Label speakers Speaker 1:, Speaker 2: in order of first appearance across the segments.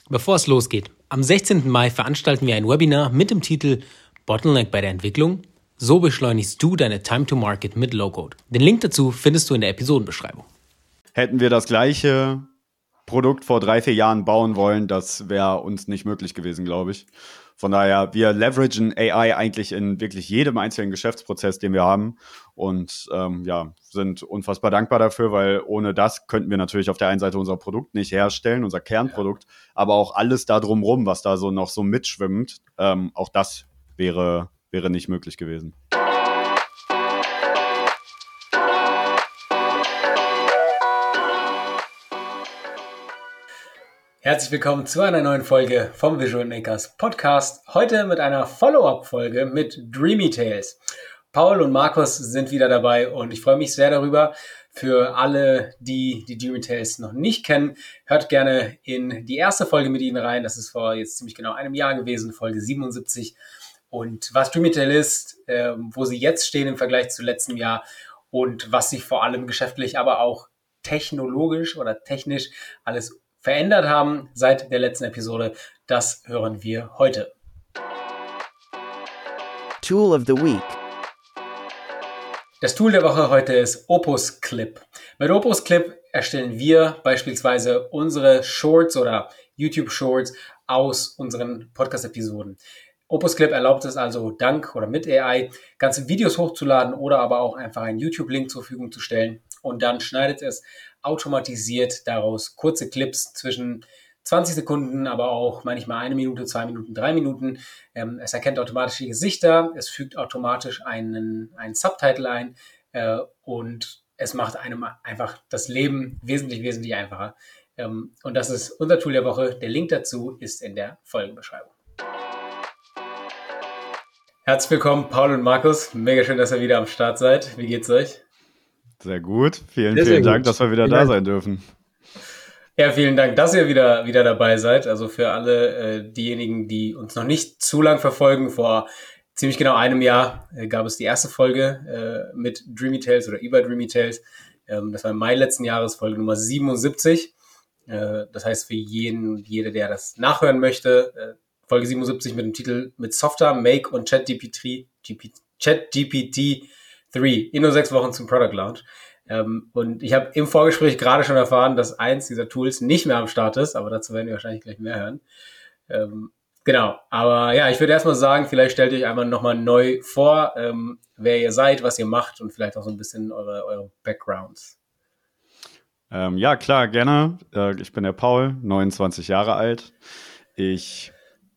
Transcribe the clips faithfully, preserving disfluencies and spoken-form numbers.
Speaker 1: Bevor es losgeht, am sechzehnten Mai veranstalten wir ein Webinar mit dem Titel Bottleneck bei der Entwicklung. So beschleunigst du deine Time to Market mit Low-Code. Den Link dazu findest du in der Episodenbeschreibung.
Speaker 2: Hätten wir das gleiche Produkt vor drei, vier Jahren bauen wollen, das wäre uns nicht möglich gewesen, glaube ich. Von daher, wir leveragen A I eigentlich in wirklich jedem einzelnen Geschäftsprozess, den wir haben und ähm, ja, sind unfassbar dankbar dafür, weil ohne das könnten wir natürlich auf der einen Seite unser Produkt nicht herstellen, unser Kernprodukt, aber auch alles da drumrum, was da so noch so mitschwimmt, ähm, auch das wäre, wäre nicht möglich gewesen.
Speaker 1: Herzlich willkommen zu einer neuen Folge vom Visual Makers Podcast. Heute mit einer Follow-up-Folge mit Dreamy Tales. Paul und Markus sind wieder dabei und ich freue mich sehr darüber. Für alle, die die Dreamy Tales noch nicht kennen, hört gerne in die erste Folge mit ihnen rein. Das ist vor jetzt ziemlich genau einem Jahr gewesen, Folge siebenundsiebzig. Und was Dreamy Tales ist, äh, wo sie jetzt stehen im Vergleich zu letztem Jahr und was sich vor allem geschäftlich, aber auch technologisch oder technisch alles verändert haben seit der letzten Episode, das hören wir heute.
Speaker 3: Tool of the Week.
Speaker 1: Das Tool der Woche heute ist Opus Clip. Mit Opus Clip erstellen wir beispielsweise unsere Shorts oder YouTube Shorts aus unseren Podcast-Episoden. Opus Clip erlaubt es also dank oder mit A I, ganze Videos hochzuladen oder aber auch einfach einen YouTube-Link zur Verfügung zu stellen und dann schneidet es automatisiert daraus kurze Clips zwischen zwanzig Sekunden, aber auch manchmal eine Minute, zwei Minuten, drei Minuten. Ähm, es erkennt automatisch die Gesichter, es fügt automatisch einen, einen Subtitle ein äh, und es macht einem einfach das Leben wesentlich, wesentlich einfacher. Ähm, und das ist unser Tool der Woche. Der Link dazu ist in der Folgenbeschreibung. Herzlich willkommen, Paul und Markus. Mega schön, dass ihr wieder am Start seid. Wie geht's euch?
Speaker 2: Sehr gut. Vielen,
Speaker 1: sehr,
Speaker 2: vielen
Speaker 1: sehr
Speaker 2: Dank,
Speaker 1: gut.
Speaker 2: dass wir wieder
Speaker 1: vielen
Speaker 2: da
Speaker 1: Dank.
Speaker 2: sein dürfen.
Speaker 1: Ja, vielen Dank, dass ihr wieder, wieder dabei seid. Also für alle äh, diejenigen, die uns noch nicht zu lang verfolgen, vor ziemlich genau einem Jahr äh, gab es die erste Folge äh, mit Dreamy Tales oder über Dreamy Tales. Ähm, das war im Mai letzten Jahres, Folge Nummer siebenundsiebzig. Äh, das heißt für jeden und jede, der das nachhören möchte, äh, Folge siebenundsiebzig mit dem Titel mit Softer, Make und ChatGPT ChatGPT drei in nur sechs Wochen zum Product Launch. Ähm, und ich habe im Vorgespräch gerade schon erfahren, dass eins dieser Tools nicht mehr am Start ist, aber dazu werden wir wahrscheinlich gleich mehr hören. Ähm, genau, aber ja, ich würde erstmal sagen, vielleicht stellt ihr euch einmal nochmal neu vor, ähm, wer ihr seid, was ihr macht und vielleicht auch so ein bisschen eure, eure Backgrounds.
Speaker 2: Ähm, ja, klar, gerne. Äh, ich bin der Paul, neunundzwanzig Jahre alt. Ich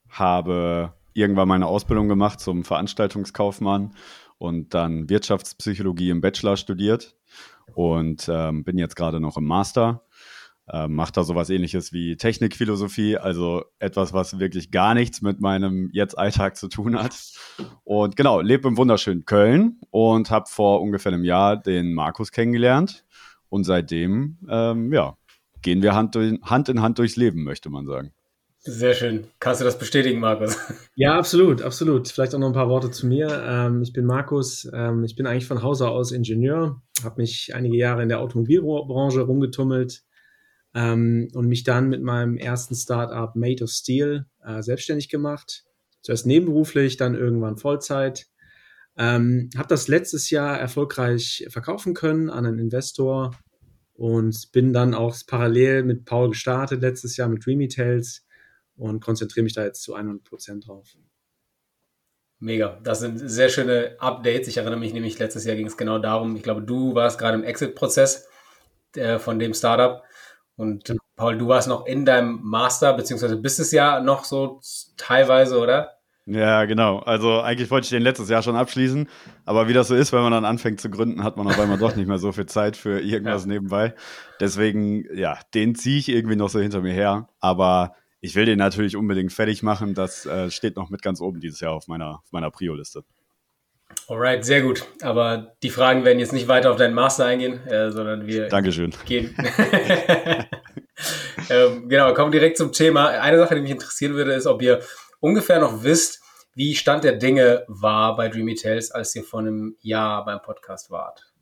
Speaker 2: habe irgendwann meine Ausbildung gemacht zum Veranstaltungskaufmann und dann Wirtschaftspsychologie im Bachelor studiert und ähm, bin jetzt gerade noch im Master. Ähm, mache da sowas Ähnliches wie Technikphilosophie, also etwas, was wirklich gar nichts mit meinem jetzt Alltag zu tun hat. Und genau, lebe im wunderschönen Köln und habe vor ungefähr einem Jahr den Markus kennengelernt. Und seitdem, ähm, ja, gehen wir Hand, durch, Hand in Hand durchs Leben, möchte man sagen.
Speaker 1: Sehr schön. Kannst du das bestätigen, Markus?
Speaker 4: Ja, absolut, absolut. Vielleicht auch noch ein paar Worte zu mir. Ähm, ich bin Markus. Ähm, ich bin eigentlich von Hause aus Ingenieur, habe mich einige Jahre in der Automobilbranche rumgetummelt ähm, und mich dann mit meinem ersten Startup Made of Steel äh, selbstständig gemacht. Zuerst nebenberuflich, dann irgendwann Vollzeit. Ähm, habe das letztes Jahr erfolgreich verkaufen können an einen Investor und bin dann auch parallel mit Paul gestartet letztes Jahr mit Dreamy Tales und konzentriere mich da jetzt zu hundert Prozent drauf.
Speaker 1: Mega, das sind sehr schöne Updates. Ich erinnere mich nämlich, letztes Jahr ging es genau darum, ich glaube, du warst gerade im Exit-Prozess äh, von dem Startup und ja. Paul, du warst noch in deinem Master, beziehungsweise bist es ja noch so teilweise, oder?
Speaker 2: Ja, genau. Also eigentlich wollte ich den letztes Jahr schon abschließen, aber wie das so ist, wenn man dann anfängt zu gründen, hat man auf einmal doch nicht mehr so viel Zeit für irgendwas ja. nebenbei. Deswegen, ja, den ziehe ich irgendwie noch so hinter mir her, aber ich will den natürlich unbedingt fertig machen. Das äh, steht noch mit ganz oben dieses Jahr auf meiner, auf meiner Prio-Liste.
Speaker 1: Alright, sehr gut. Aber die Fragen werden jetzt nicht weiter auf deinen Master eingehen, äh, sondern wir
Speaker 2: Dankeschön.
Speaker 1: gehen. ähm, genau, kommen direkt zum Thema. Eine Sache, die mich interessieren würde, ist, ob ihr ungefähr noch wisst, wie Stand der Dinge war bei Dreamy Tales, als ihr vor einem Jahr beim Podcast wart.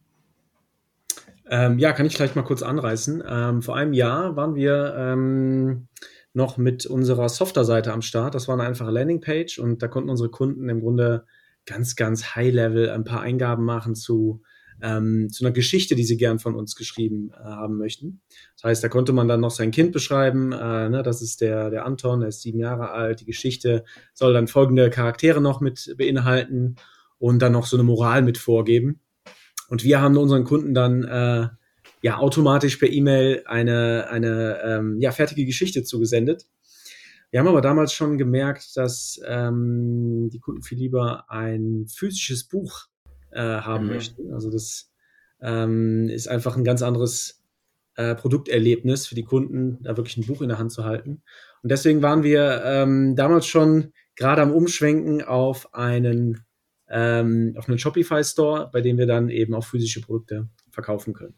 Speaker 4: Ähm, ja, kann ich vielleicht mal kurz anreißen. Ähm, vor einem Jahr waren wir ähm, noch mit unserer Software-Seite am Start. Das war eine einfache Landingpage und da konnten unsere Kunden im Grunde ganz, ganz high-level ein paar Eingaben machen zu, ähm, zu einer Geschichte, die sie gern von uns geschrieben äh, haben möchten. Das heißt, da konnte man dann noch sein Kind beschreiben. Äh, ne, das ist der, der Anton, der ist sieben Jahre alt. Die Geschichte soll dann folgende Charaktere noch mit beinhalten und dann noch so eine Moral mit vorgeben. Und wir haben unseren Kunden dann äh, ja automatisch per E-Mail eine, eine ähm, ja, fertige Geschichte zugesendet. Wir haben aber damals schon gemerkt, dass ähm, die Kunden viel lieber ein physisches Buch äh, haben
Speaker 1: Mhm.
Speaker 4: möchten. Also das ähm, ist einfach ein ganz anderes äh, Produkterlebnis für die Kunden, da wirklich ein Buch in der Hand zu halten. Und deswegen waren wir ähm, damals schon gerade am Umschwenken auf einen, ähm, auf einen Shopify-Store, bei dem wir dann eben auch physische Produkte verkaufen können.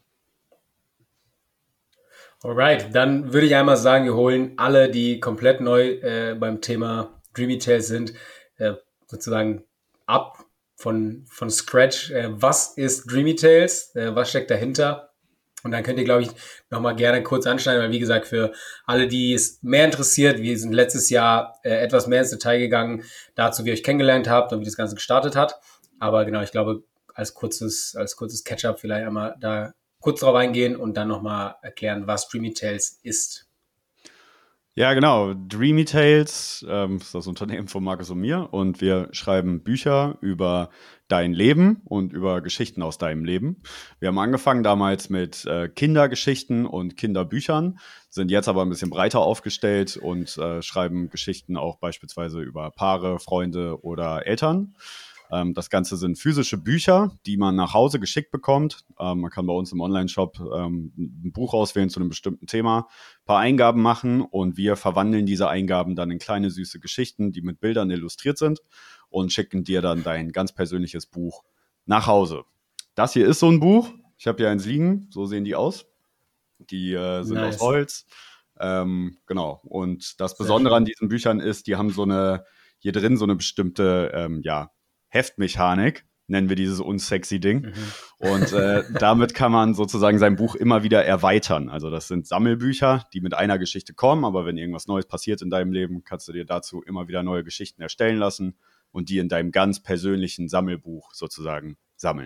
Speaker 1: Alright, dann würde ich einmal sagen, wir holen alle, die komplett neu äh, beim Thema Dreamy Tales sind, äh, sozusagen ab von, von Scratch. Äh, was ist Dreamy Tales? Äh, was steckt dahinter? Und dann könnt ihr, glaube ich, nochmal gerne kurz anschneiden, weil wie gesagt, für alle, die es mehr interessiert, wir sind letztes Jahr äh, etwas mehr ins Detail gegangen, dazu, wie ihr euch kennengelernt habt und wie das Ganze gestartet hat. Aber genau, ich glaube, als kurzes, als kurzes Catch-up vielleicht einmal da kurz drauf eingehen und dann nochmal erklären, was Dreamy Tales ist.
Speaker 2: Ja, genau. Dreamy Tales ähm, ist das Unternehmen von Markus und mir und wir schreiben Bücher über dein Leben und über Geschichten aus deinem Leben. Wir haben angefangen damals mit äh, Kindergeschichten und Kinderbüchern, sind jetzt aber ein bisschen breiter aufgestellt und äh, schreiben Geschichten auch beispielsweise über Paare, Freunde oder Eltern. Ähm, das Ganze sind physische Bücher, die man nach Hause geschickt bekommt. Ähm, man kann bei uns im Online-Shop ähm, ein Buch auswählen zu einem bestimmten Thema, ein paar Eingaben machen und wir verwandeln diese Eingaben dann in kleine süße Geschichten, die mit Bildern illustriert sind und schicken dir dann dein ganz persönliches Buch nach Hause. Das hier ist so ein Buch. Ich habe hier eins liegen. So sehen die aus. Die äh, sind
Speaker 1: Nice.
Speaker 2: aus Holz. Ähm, genau. Und das
Speaker 1: Sehr
Speaker 2: Besondere
Speaker 1: schön.
Speaker 2: an diesen Büchern ist, die haben so eine, hier drin so eine bestimmte, ähm, ja, Heftmechanik, nennen wir dieses unsexy Ding.
Speaker 1: Mhm.
Speaker 2: Und äh, damit kann man sozusagen sein Buch immer wieder erweitern. Also das sind Sammelbücher, die mit einer Geschichte kommen, aber wenn irgendwas Neues passiert in deinem Leben, kannst du dir dazu immer wieder neue Geschichten erstellen lassen und die in deinem ganz persönlichen Sammelbuch sozusagen sammeln.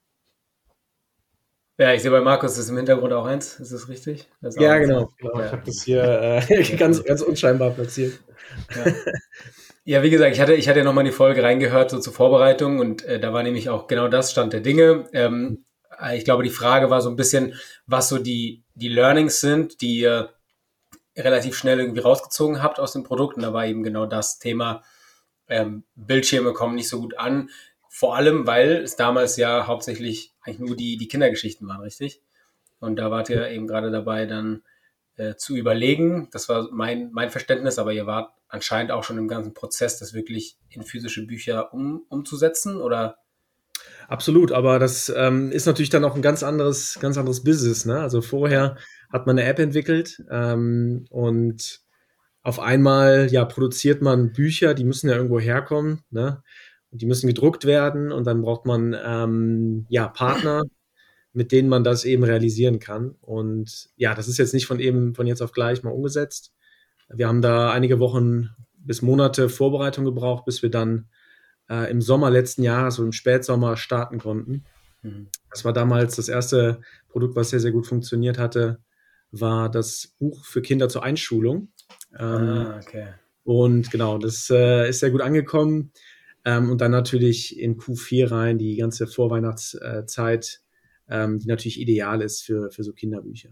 Speaker 1: Ja, ich sehe bei Markus ist im Hintergrund auch eins. Ist das richtig? Das ist auch
Speaker 4: Ja,
Speaker 1: eins,
Speaker 4: genau.
Speaker 1: ne?
Speaker 4: genau.
Speaker 1: Ja.
Speaker 4: Ich habe das hier äh, ganz, ganz unscheinbar platziert.
Speaker 1: Ja. Ja, wie gesagt, ich hatte, ich hatte ja nochmal in die Folge reingehört, so zur Vorbereitung, und äh, da war nämlich auch genau das Stand der Dinge. Ähm, ich glaube, die Frage war so ein bisschen, was so die, die Learnings sind, die ihr relativ schnell irgendwie rausgezogen habt aus dem Produkt. Und da war eben genau das Thema, ähm, Bildschirme kommen nicht so gut an. Vor allem, weil es damals ja hauptsächlich eigentlich nur die, die Kindergeschichten waren, richtig? Und da wart ihr eben gerade dabei, dann äh, zu überlegen. Das war mein, mein Verständnis, aber ihr wart anscheinend auch schon im ganzen Prozess, das wirklich in physische Bücher um, umzusetzen, oder?
Speaker 4: Absolut, aber das ähm, ist natürlich dann auch ein ganz anderes, ganz anderes Business. Ne? Also vorher hat man eine App entwickelt ähm, und auf einmal ja produziert man Bücher, die müssen ja irgendwo herkommen, ne? Und die müssen gedruckt werden und dann braucht man ähm, ja Partner, mit denen man das eben realisieren kann. Und ja, das ist jetzt nicht von eben von jetzt auf gleich mal umgesetzt. Wir haben da einige Wochen bis Monate Vorbereitung gebraucht, bis wir dann äh, im Sommer letzten Jahres, so im Spätsommer, starten konnten.
Speaker 1: Mhm.
Speaker 4: Das war damals das erste Produkt, was sehr, sehr gut funktioniert hatte, war das Buch für Kinder zur Einschulung. Ähm,
Speaker 1: Ah, okay.
Speaker 4: und genau, das äh, ist sehr gut angekommen. Ähm, und dann natürlich in Q vier rein, die ganze Vorweihnachtszeit, ähm, die natürlich ideal ist für, für so Kinderbücher.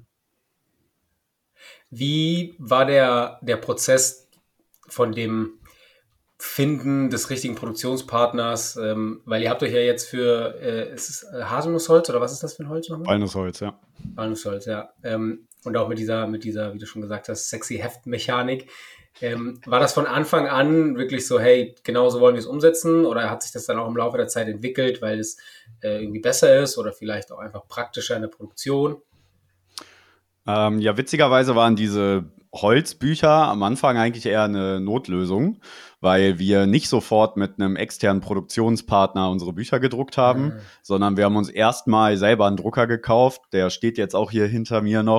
Speaker 1: Wie war der, der Prozess von dem Finden des richtigen Produktionspartners? Ähm, weil ihr habt euch ja jetzt für, äh, ist es äh, Haselnussholz oder was ist das für ein Holz nochmal?
Speaker 2: Walnussholz, ja.
Speaker 1: Walnussholz, ja. Ähm, und auch mit dieser, mit dieser, wie du schon gesagt hast, sexy Heftmechanik. Ähm, war das von Anfang an wirklich so, hey, genau so wollen wir es umsetzen? Oder hat sich das dann auch im Laufe der Zeit entwickelt, weil es äh, irgendwie besser ist oder vielleicht auch einfach praktischer in der Produktion?
Speaker 2: Ähm, ja, witzigerweise waren diese Holzbücher am Anfang eigentlich eher eine Notlösung, weil wir nicht sofort mit einem externen Produktionspartner unsere Bücher gedruckt haben,
Speaker 1: Mhm.
Speaker 2: sondern wir haben uns erstmal selber einen Drucker gekauft. Der steht jetzt auch hier hinter mir noch.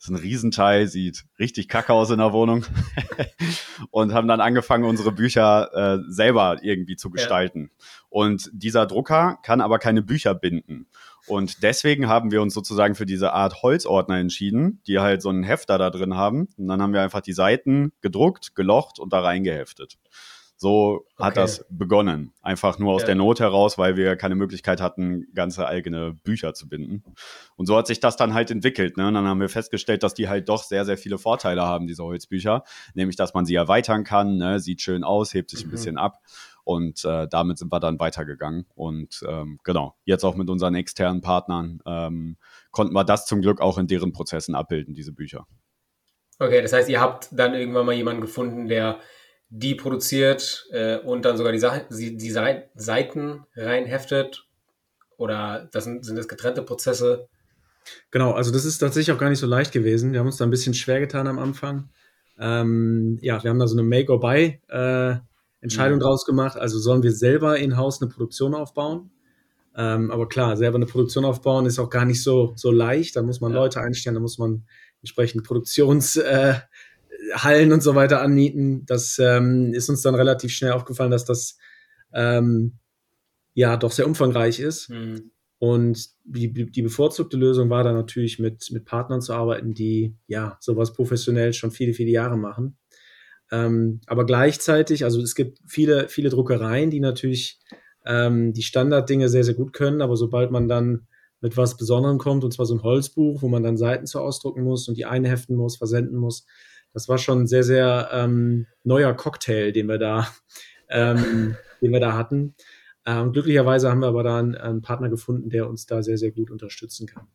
Speaker 2: Das ist ein Riesenteil, sieht richtig kacke aus in der Wohnung. Und haben dann angefangen, unsere Bücher äh, selber irgendwie zu gestalten. Ja. Und dieser Drucker kann aber keine Bücher binden. Und deswegen haben wir uns sozusagen für diese Art Holzordner entschieden, die halt so einen Hefter da drin haben. Und dann haben wir einfach die Seiten gedruckt, gelocht und da reingeheftet. So hat okay. das begonnen. Einfach nur aus ja. der Not heraus, weil wir keine Möglichkeit hatten, ganze eigene Bücher zu binden. Und so hat sich das dann halt entwickelt. Ne? Und dann haben wir festgestellt, dass die halt doch sehr, sehr viele Vorteile haben, diese Holzbücher. Nämlich, dass man sie erweitern kann, ne? Sieht schön aus, hebt sich mhm. ein bisschen ab. Und äh, damit sind wir dann weitergegangen. Und ähm, genau, jetzt auch mit unseren externen Partnern ähm, konnten wir das zum Glück auch in deren Prozessen abbilden, diese Bücher.
Speaker 1: Okay, das heißt, ihr habt dann irgendwann mal jemanden gefunden, der die produziert äh, und dann sogar die, Sa- die, die Seiten reinheftet? Oder das sind, sind das getrennte Prozesse?
Speaker 4: Genau, also das ist tatsächlich auch gar nicht so leicht gewesen. Wir haben uns da ein bisschen schwer getan am Anfang. Ähm, ja, wir haben da so eine Make-or-Buy äh, Entscheidung mhm. draus gemacht. Also sollen wir selber in-house eine Produktion aufbauen? Ähm, aber klar, selber eine Produktion aufbauen ist auch gar nicht so, so leicht. Da muss man ja. Leute einstellen, da muss man entsprechend Produktions... Äh, Hallen und so weiter anmieten. Das ähm, ist uns dann relativ schnell aufgefallen, dass das ähm, ja doch sehr umfangreich ist. Mhm. Und die, die bevorzugte Lösung war dann natürlich mit, mit Partnern zu arbeiten, die ja sowas professionell schon viele, viele Jahre machen. Ähm, aber gleichzeitig, also es gibt viele, viele Druckereien, die natürlich ähm, die Standarddinge sehr, sehr gut können, aber sobald man dann mit was Besonderem kommt, und zwar so ein Holzbuch, wo man dann Seiten zu ausdrucken muss und die einheften muss, versenden muss, das war schon ein sehr, sehr ähm, neuer Cocktail, den wir da, ähm, den wir da hatten. Ähm, glücklicherweise haben wir aber da einen, einen Partner gefunden, der uns da sehr, sehr gut unterstützen kann.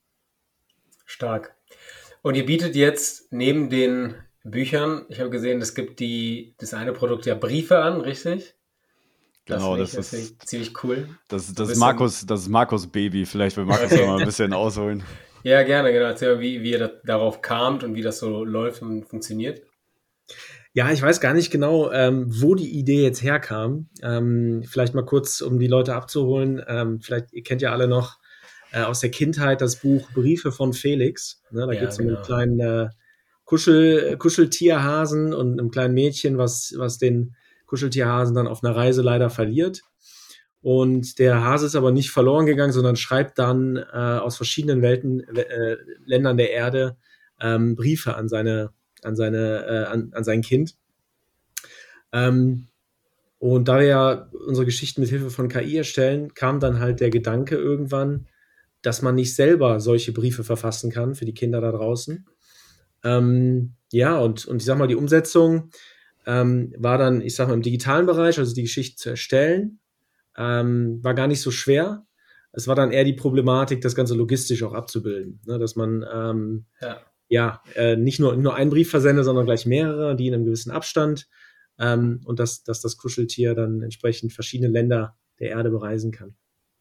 Speaker 1: Stark. Und ihr bietet jetzt neben den Büchern, ich habe gesehen, es gibt die, das eine Produkt ja Briefe an, richtig?
Speaker 2: Genau,
Speaker 1: das,
Speaker 2: das,
Speaker 1: das ist ziemlich cool.
Speaker 2: Das, das, ist Markus, das ist Markus Baby. Vielleicht will Markus okay. mal ein bisschen ausholen.
Speaker 1: Ja, gerne, genau. Erzähl mal, wie, wie ihr da, darauf kamt und wie das so läuft und funktioniert.
Speaker 4: Ja, ich weiß gar nicht genau, ähm, wo die Idee jetzt herkam. Ähm, vielleicht mal kurz, um die Leute abzuholen. Ähm, vielleicht, ihr kennt ja alle noch äh, aus der Kindheit das Buch Briefe von Felix. Ne, da ja, geht es genau. um einen kleinen äh, Kuschel, Kuscheltierhasen und einem kleinen Mädchen, was, was den Kuscheltierhasen dann auf einer Reise leider verliert. Und der Hase ist aber nicht verloren gegangen, sondern schreibt dann äh, aus verschiedenen Welten, äh, Ländern der Erde ähm, Briefe an seine, an seine, äh, an, an sein Kind. Ähm, und da wir ja unsere Geschichten mit Hilfe von K I erstellen, kam dann halt der Gedanke irgendwann, dass man nicht selber solche Briefe verfassen kann für die Kinder da draußen. Ähm, ja, und, und ich sag mal, die Umsetzung ähm, war dann, ich sag mal, im digitalen Bereich, also die Geschichte zu erstellen, Ähm, war gar nicht so schwer. Es war dann eher die Problematik, das Ganze logistisch auch abzubilden. Ne? Dass man ähm, ja, ja äh, nicht nur, nur einen Brief versendet, sondern gleich mehrere, die in einem gewissen Abstand ähm, und dass, dass das Kuscheltier dann entsprechend verschiedene Länder der Erde bereisen kann.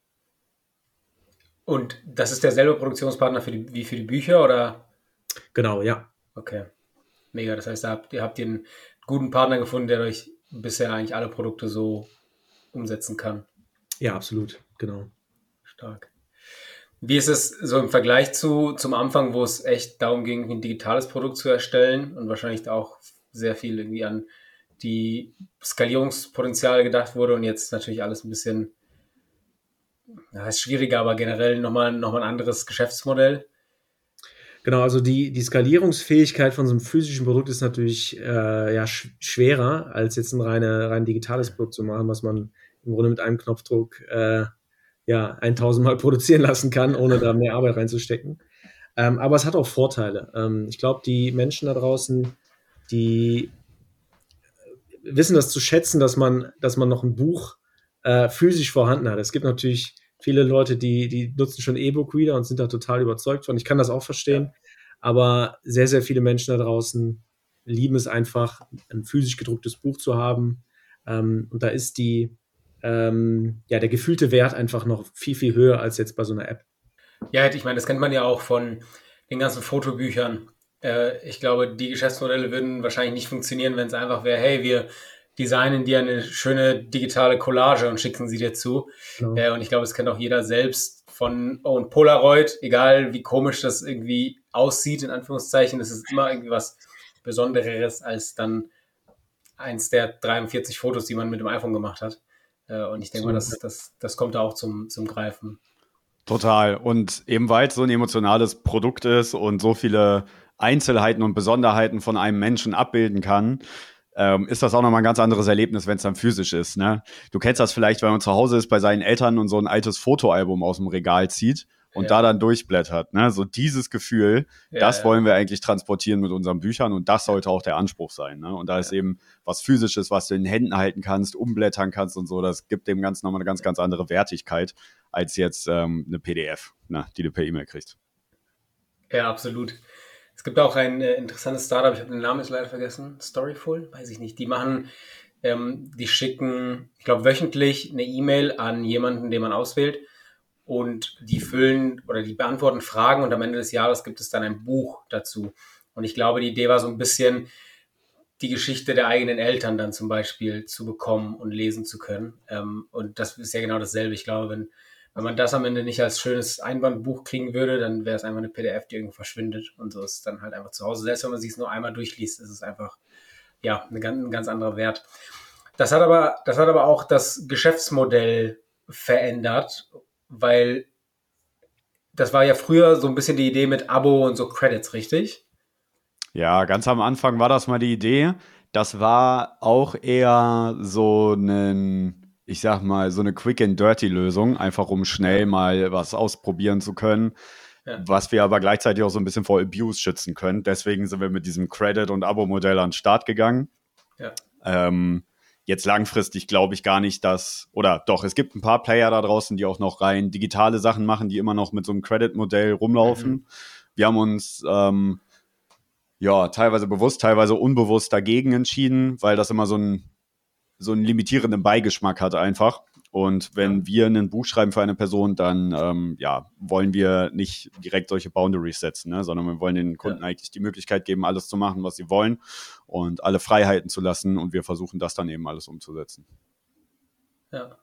Speaker 1: Und das ist derselbe Produktionspartner für die, wie für die Bücher, oder?
Speaker 4: Genau, ja.
Speaker 1: Okay, mega. Das heißt, da habt, ihr habt ihr einen guten Partner gefunden, der euch bisher eigentlich alle Produkte so umsetzen kann.
Speaker 4: Ja, absolut, genau.
Speaker 1: Stark. Wie ist es so im Vergleich zu zum Anfang, wo es echt darum ging, ein digitales Produkt zu erstellen und wahrscheinlich auch sehr viel irgendwie an die Skalierungspotenziale gedacht wurde und jetzt natürlich alles ein bisschen, ja, ist schwieriger, aber generell nochmal noch mal ein anderes Geschäftsmodell?
Speaker 4: Genau, also die, die Skalierungsfähigkeit von so einem physischen Produkt ist natürlich äh, ja, sch- schwerer, als jetzt ein reine, rein digitales Produkt zu machen, was man im Grunde mit einem Knopfdruck äh, ja, tausend Mal produzieren lassen kann, ohne da mehr Arbeit reinzustecken. Ähm, aber es hat auch Vorteile. Ähm, ich glaube, die Menschen da draußen, die wissen das zu schätzen, dass man, dass man noch ein Buch äh, physisch vorhanden hat. Es gibt natürlich viele Leute, die, die nutzen schon E-Book-Reader und sind da total überzeugt von. Ich kann das auch verstehen. Ja. Aber sehr, sehr viele Menschen da draußen lieben es einfach, ein physisch gedrucktes Buch zu haben. Ähm, und da ist die, ähm, ja, der gefühlte Wert einfach noch viel, viel höher als jetzt bei so einer App.
Speaker 1: Ja, ich meine, das kennt man ja auch von den ganzen Fotobüchern. Äh, ich glaube, die Geschäftsmodelle würden wahrscheinlich nicht funktionieren, wenn es einfach wäre, hey, wir designen dir eine schöne digitale Collage und schicken sie dir zu. Genau. Äh, und ich glaube, das kennt auch jeder selbst von oh, ein Polaroid, egal wie komisch das irgendwie aussieht, in Anführungszeichen, es ist immer irgendwie was Besondereres als dann eins der dreiundvierzig Fotos, die man mit dem iPhone gemacht hat. Äh, und ich denke mal, das, das, das kommt da auch zum, zum Greifen.
Speaker 2: Total. Und eben weil es so ein emotionales Produkt ist und so viele Einzelheiten und Besonderheiten von einem Menschen abbilden kann, ähm, ist das auch nochmal ein ganz anderes Erlebnis, wenn es dann physisch ist. Ne? Du kennst das vielleicht, wenn man zu Hause ist bei seinen Eltern und so ein altes Fotoalbum aus dem Regal zieht und ja. da dann durchblättert. Ne? So dieses Gefühl, ja, das ja. wollen wir eigentlich transportieren mit unseren Büchern und das sollte auch der Anspruch sein. Ne? Und da ist eben was Physisches, was du in den Händen halten kannst, umblättern kannst und so, das gibt dem Ganzen nochmal eine ganz, ganz andere Wertigkeit als jetzt ähm, eine P D F, ne, die du per E-Mail kriegst.
Speaker 1: Ja, absolut. Es gibt auch ein äh, interessantes Startup, ich habe den Namen jetzt leider vergessen, Storyful, weiß ich nicht. Die machen, ähm, die schicken, ich glaube, wöchentlich eine E-Mail an jemanden, den man auswählt und die füllen oder die beantworten Fragen und am Ende des Jahres gibt es dann ein Buch dazu. Und ich glaube, die Idee war so ein bisschen, die Geschichte der eigenen Eltern dann zum Beispiel zu bekommen und lesen zu können. Ähm, und das ist ja genau dasselbe. Ich glaube, wenn Wenn man das am Ende nicht als schönes Einbandbuch kriegen würde, dann wäre es einfach eine P D F, die irgendwo verschwindet. Und so ist es dann halt einfach zu Hause. Selbst wenn man sich es nur einmal durchliest, ist es einfach, ja, eine ganz, ein ganz anderer Wert. Das hat aber, das hat aber auch das Geschäftsmodell verändert, weil das war ja früher so ein bisschen die Idee mit Abo und so Credits, richtig?
Speaker 2: Ja, ganz am Anfang war das mal die Idee. Das war auch eher so ein, ich sag mal, so eine Quick-and-Dirty-Lösung, einfach um schnell mal was ausprobieren zu können, ja. was wir aber gleichzeitig auch so ein bisschen vor Abuse schützen können. Deswegen sind wir mit diesem Credit- und Abo-Modell an den Start gegangen. Ja. Ähm, jetzt langfristig glaube ich gar nicht, dass, oder doch, es gibt ein paar Player da draußen, die auch noch rein digitale Sachen machen, die immer noch mit so einem Credit-Modell rumlaufen. Mhm. Wir haben uns ähm, ja teilweise bewusst, teilweise unbewusst dagegen entschieden, weil das immer so ein so einen limitierenden Beigeschmack hat einfach. Und wenn ja. wir ein Buch schreiben für eine Person, dann ähm, ja, wollen wir nicht direkt solche Boundaries setzen, ne? Sondern wir wollen den Kunden ja. eigentlich die Möglichkeit geben, alles zu machen, was sie wollen und alle Freiheiten zu lassen. Und wir versuchen das dann eben alles umzusetzen.
Speaker 1: Ja,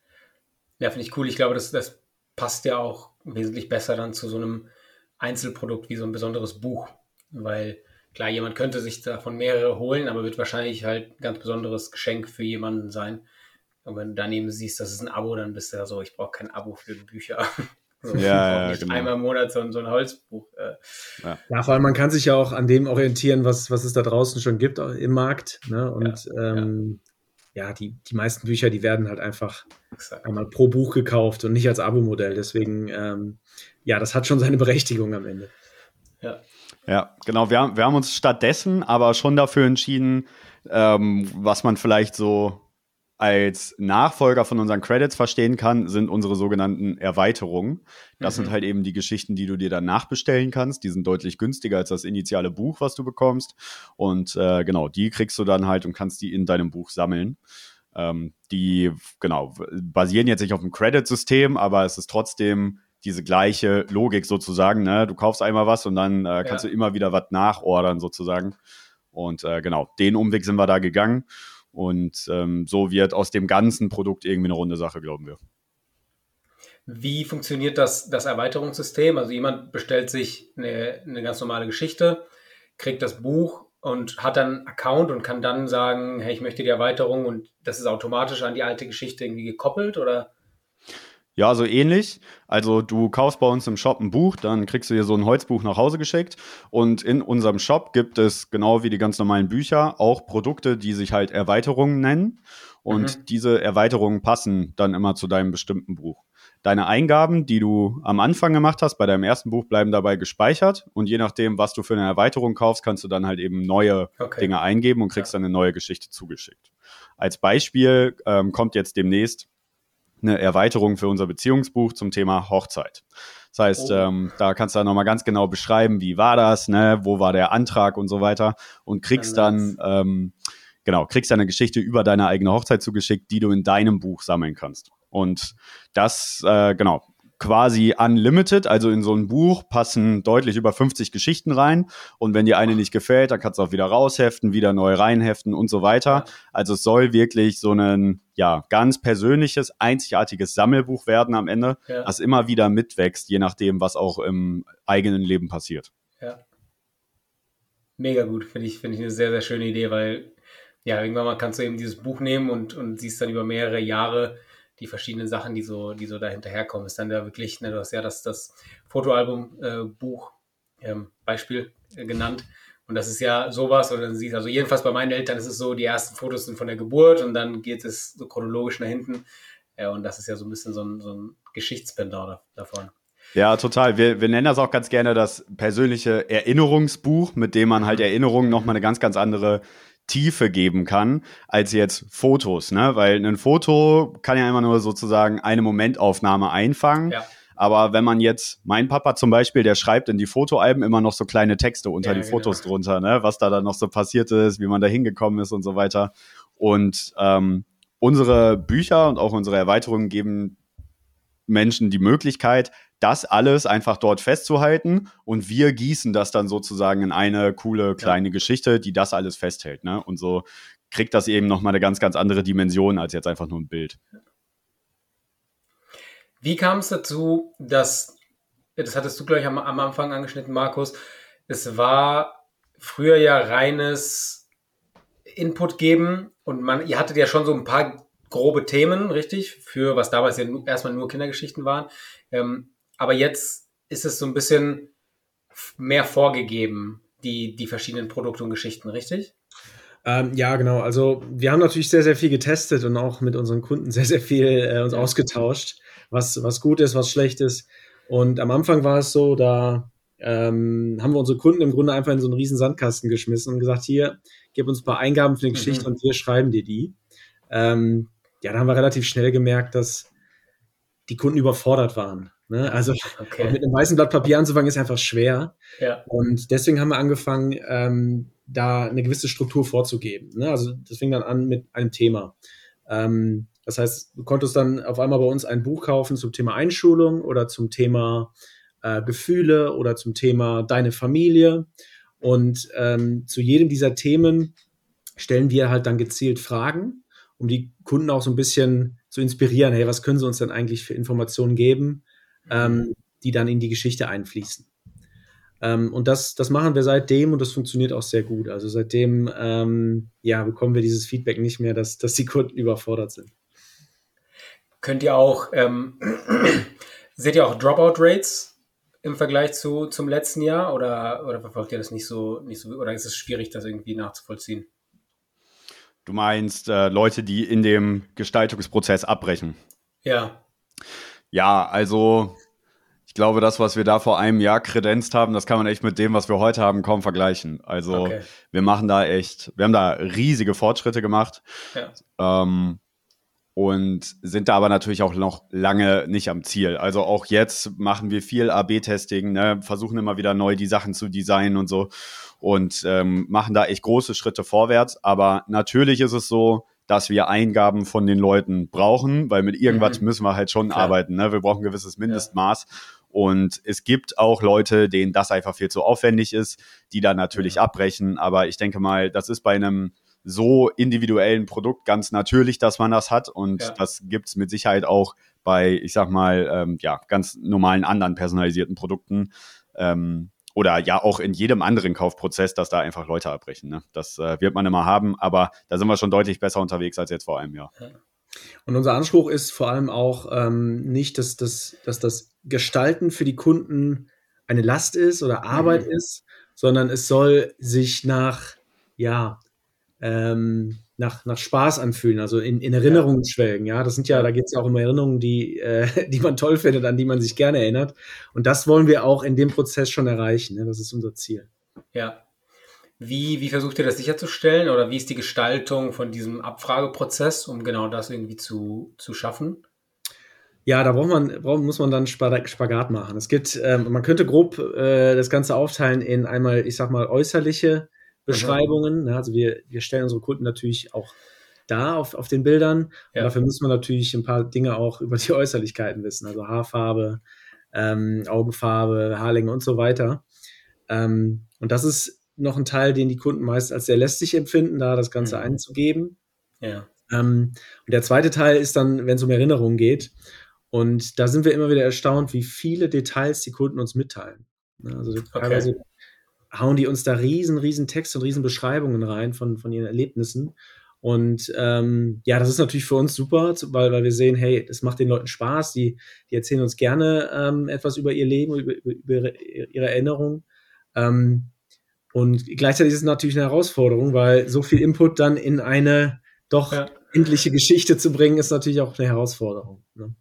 Speaker 1: ja, finde ich cool. Ich glaube, das, das passt ja auch wesentlich besser dann zu so einem Einzelprodukt wie so ein besonderes Buch. Weil klar, jemand könnte sich davon mehrere holen, aber wird wahrscheinlich halt ein ganz besonderes Geschenk für jemanden sein. Und wenn du daneben siehst, das ist ein Abo, dann bist du ja so, ich brauche kein Abo für Bücher. So, ja, ja, nicht genau. Einmal im Monat so, so ein Holzbuch.
Speaker 4: Ja. ja, vor allem man kann sich ja auch an dem orientieren, was, was es da draußen schon gibt im Markt. Ne? Und ja, ähm, ja. ja die, die meisten Bücher, die werden halt einfach Exakt. einmal pro Buch gekauft und nicht als Abo-Modell. Deswegen, ähm, ja, das hat schon seine Berechtigung am Ende.
Speaker 2: Ja. Ja, genau. Wir haben, wir haben uns stattdessen aber schon dafür entschieden, ähm, was man vielleicht so als Nachfolger von unseren Credits verstehen kann, sind unsere sogenannten Erweiterungen. Das mhm. sind halt eben die Geschichten, die du dir dann nachbestellen kannst. Die sind deutlich günstiger als das initiale Buch, was du bekommst. Und äh, genau, die kriegst du dann halt und kannst die in deinem Buch sammeln. Ähm, die, genau, basieren jetzt nicht auf dem Credit-System, aber es ist trotzdem diese gleiche Logik sozusagen, ne? Du kaufst einmal was und dann äh, kannst ja. du immer wieder was nachordern sozusagen. Und äh, genau, den Umweg sind wir da gegangen. Und ähm, so wird aus dem ganzen Produkt irgendwie eine runde Sache, glauben wir.
Speaker 1: Wie funktioniert das, das Erweiterungssystem? Also jemand bestellt sich eine, eine ganz normale Geschichte, kriegt das Buch und hat dann einen Account und kann dann sagen, hey, ich möchte die Erweiterung und das ist automatisch an die alte Geschichte irgendwie gekoppelt, oder?
Speaker 2: Ja, so ähnlich. Also du kaufst bei uns im Shop ein Buch, dann kriegst du dir so ein Holzbuch nach Hause geschickt und in unserem Shop gibt es, genau wie die ganz normalen Bücher, auch Produkte, die sich halt Erweiterungen nennen und mhm. diese Erweiterungen passen dann immer zu deinem bestimmten Buch. Deine Eingaben, die du am Anfang gemacht hast, bei deinem ersten Buch, bleiben dabei gespeichert und je nachdem, was du für eine Erweiterung kaufst, kannst du dann halt eben neue okay. Dinge eingeben und kriegst ja. dann eine neue Geschichte zugeschickt. Als Beispiel ähm, kommt jetzt demnächst eine Erweiterung für unser Beziehungsbuch zum Thema Hochzeit. Das heißt, oh. ähm, da kannst du dann nochmal ganz genau beschreiben, wie war das, ne, wo war der Antrag und so weiter und kriegst ja, nice. dann, ähm, genau, kriegst dann eine Geschichte über deine eigene Hochzeit zugeschickt, die du in deinem Buch sammeln kannst. Und das, äh, genau, quasi unlimited, also in so ein Buch passen deutlich über fünfzig Geschichten rein und wenn dir eine nicht gefällt, dann kannst du auch wieder rausheften, wieder neu reinheften und so weiter. Ja. Also es soll wirklich so ein ja, ganz persönliches, einzigartiges Sammelbuch werden am Ende, ja. das immer wieder mitwächst, je nachdem, was auch im eigenen Leben passiert.
Speaker 1: Ja. Mega gut, finde ich, finde ich eine sehr, sehr schöne Idee, weil ja, irgendwann mal kannst du eben dieses Buch nehmen und, und siehst dann über mehrere Jahre die verschiedenen Sachen, die so, die so da hinterherkommen. Ist dann ja wirklich, ne, du hast ja das, das Fotoalbum-Buch äh, ähm, Beispiel äh, genannt. Und das ist ja sowas, oder dann siehst also jedenfalls bei meinen Eltern ist es so, die ersten Fotos sind von der Geburt und dann geht es so chronologisch nach hinten. Ja, und das ist ja so ein bisschen so ein, so ein Geschichtspendant davon.
Speaker 2: Ja, total. Wir, wir nennen das auch ganz gerne das persönliche Erinnerungsbuch, mit dem man halt Erinnerungen nochmal eine ganz, ganz andere Tiefe geben kann, als jetzt Fotos, ne? Weil ein Foto kann ja immer nur sozusagen eine Momentaufnahme einfangen. Ja. Aber wenn man jetzt, mein Papa zum Beispiel, der schreibt in die Fotoalben immer noch so kleine Texte unter ja, die genau. Fotos drunter, ne? Was da dann noch so passiert ist, wie man da hingekommen ist und so weiter. Und ähm, unsere Bücher und auch unsere Erweiterungen geben Menschen die Möglichkeit, das alles einfach dort festzuhalten und wir gießen das dann sozusagen in eine coole kleine ja. Geschichte, die das alles festhält, ne? Und so kriegt das eben nochmal eine ganz, ganz andere Dimension als jetzt einfach nur ein Bild.
Speaker 1: Wie kam es dazu, dass, das hattest du gleich am, am Anfang angeschnitten, Markus, es war früher ja reines Input geben und man, ihr hattet ja schon so ein paar grobe Themen, richtig, für was damals ja erstmal nur Kindergeschichten waren. Ähm, aber jetzt ist es so ein bisschen mehr vorgegeben, die, die verschiedenen Produkte und Geschichten, richtig?
Speaker 4: Ähm, ja, genau. Also wir haben natürlich sehr, sehr viel getestet und auch mit unseren Kunden sehr, sehr viel äh, uns ja. ausgetauscht, was, was gut ist, was schlecht ist. Und am Anfang war es so, da ähm, haben wir unsere Kunden im Grunde einfach in so einen riesen Sandkasten geschmissen und gesagt, hier, gib uns ein paar Eingaben für eine Geschichte mhm. und wir schreiben dir die. Ähm, ja, da haben wir relativ schnell gemerkt, dass die Kunden überfordert waren. Ne? Also okay. mit einem weißen Blatt Papier anzufangen, ist einfach schwer. Ja. Und deswegen haben wir angefangen, ähm, da eine gewisse Struktur vorzugeben. Ne? Also das fing dann an mit einem Thema. Ähm, das heißt, du konntest dann auf einmal bei uns ein Buch kaufen zum Thema Einschulung oder zum Thema äh, Gefühle oder zum Thema deine Familie. Und ähm, zu jedem dieser Themen stellen wir halt dann gezielt Fragen, um die Kunden auch so ein bisschen zu inspirieren. Hey, was können sie uns denn eigentlich für Informationen geben, ähm, die dann in die Geschichte einfließen? Ähm, und das, das machen wir seitdem und das funktioniert auch sehr gut. Also seitdem ähm, ja, bekommen wir dieses Feedback nicht mehr, dass, dass die Kunden überfordert sind.
Speaker 1: Könnt ihr auch, ähm, seht ihr auch Dropout-Rates im Vergleich zu, zum letzten Jahr oder, oder verfolgt ihr das nicht so, nicht so, oder ist es schwierig, das irgendwie nachzuvollziehen?
Speaker 2: Du meinst äh, Leute, die in dem Gestaltungsprozess abbrechen?
Speaker 1: Ja.
Speaker 2: Ja, also ich glaube, das, was wir da vor einem Jahr kredenzt haben, das kann man echt mit dem, was wir heute haben, kaum vergleichen. Also okay. wir machen da echt, wir haben da riesige Fortschritte gemacht. Ja. Ähm, und sind da aber natürlich auch noch lange nicht am Ziel. Also auch jetzt machen wir viel A B Testing, ne, versuchen immer wieder neu die Sachen zu designen und so und ähm, machen da echt große Schritte vorwärts. Aber natürlich ist es so, dass wir Eingaben von den Leuten brauchen, weil mit irgendwas mhm. müssen wir halt schon Klar. arbeiten. Ne? Wir brauchen ein gewisses Mindestmaß. Ja. Und es gibt auch Leute, denen das einfach viel zu aufwendig ist, die dann natürlich ja. abbrechen. Aber ich denke mal, das ist bei einem so individuellen Produkt ganz natürlich, dass man das hat und ja. das gibt's mit Sicherheit auch bei, ich sag mal, ähm, ja, ganz normalen anderen personalisierten Produkten ähm, oder ja auch in jedem anderen Kaufprozess, dass da einfach Leute abbrechen. Ne? Das äh, wird man immer haben, aber da sind wir schon deutlich besser unterwegs als jetzt vor einem Jahr.
Speaker 4: Und unser Anspruch ist vor allem auch ähm, nicht, dass das, dass das Gestalten für die Kunden eine Last ist oder Arbeit mhm. ist, sondern es soll sich nach, ja, Ähm, nach, nach Spaß anfühlen, also in, in Erinnerungen ja. schwelgen. Ja, das sind ja, da geht es ja auch um Erinnerungen, die, äh, die man toll findet, an die man sich gerne erinnert. Und das wollen wir auch in dem Prozess schon erreichen. Ne? Das ist unser Ziel.
Speaker 1: Ja. Wie, wie versucht ihr das sicherzustellen oder wie ist die Gestaltung von diesem Abfrageprozess, um genau das irgendwie zu, zu schaffen?
Speaker 4: Ja, da braucht man, braucht, muss man dann Spagat machen. Es gibt, ähm, man könnte grob äh, das Ganze aufteilen in einmal, ich sag mal, äußerliche Beschreibungen. Mhm. Also wir, wir stellen unsere Kunden natürlich auch da auf, auf den Bildern.
Speaker 1: Ja.
Speaker 4: Und dafür muss man natürlich ein paar Dinge auch über die Äußerlichkeiten wissen, also Haarfarbe, ähm, Augenfarbe, Haarlänge und so weiter. Ähm, und das ist noch ein Teil, den die Kunden meist als sehr lästig empfinden, da das Ganze
Speaker 1: Mhm.
Speaker 4: einzugeben.
Speaker 1: Ja.
Speaker 4: Ähm, und der zweite Teil ist dann, wenn es um Erinnerungen geht. Und da sind wir immer wieder erstaunt, wie viele Details die Kunden uns mitteilen. Ne, Also teilweise
Speaker 1: Okay.
Speaker 4: hauen die uns da riesen, riesen Texte und riesen Beschreibungen rein von, von ihren Erlebnissen. Und ähm, ja, das ist natürlich für uns super, zu- weil, weil wir sehen, hey, das macht den Leuten Spaß, die, die erzählen uns gerne ähm, etwas über ihr Leben, über, über, über ihre, ihre Erinnerungen. Ähm, und gleichzeitig ist es natürlich eine Herausforderung, weil so viel Input dann in eine doch
Speaker 1: Ja.
Speaker 4: endliche Geschichte zu bringen, ist natürlich auch eine Herausforderung. Ne?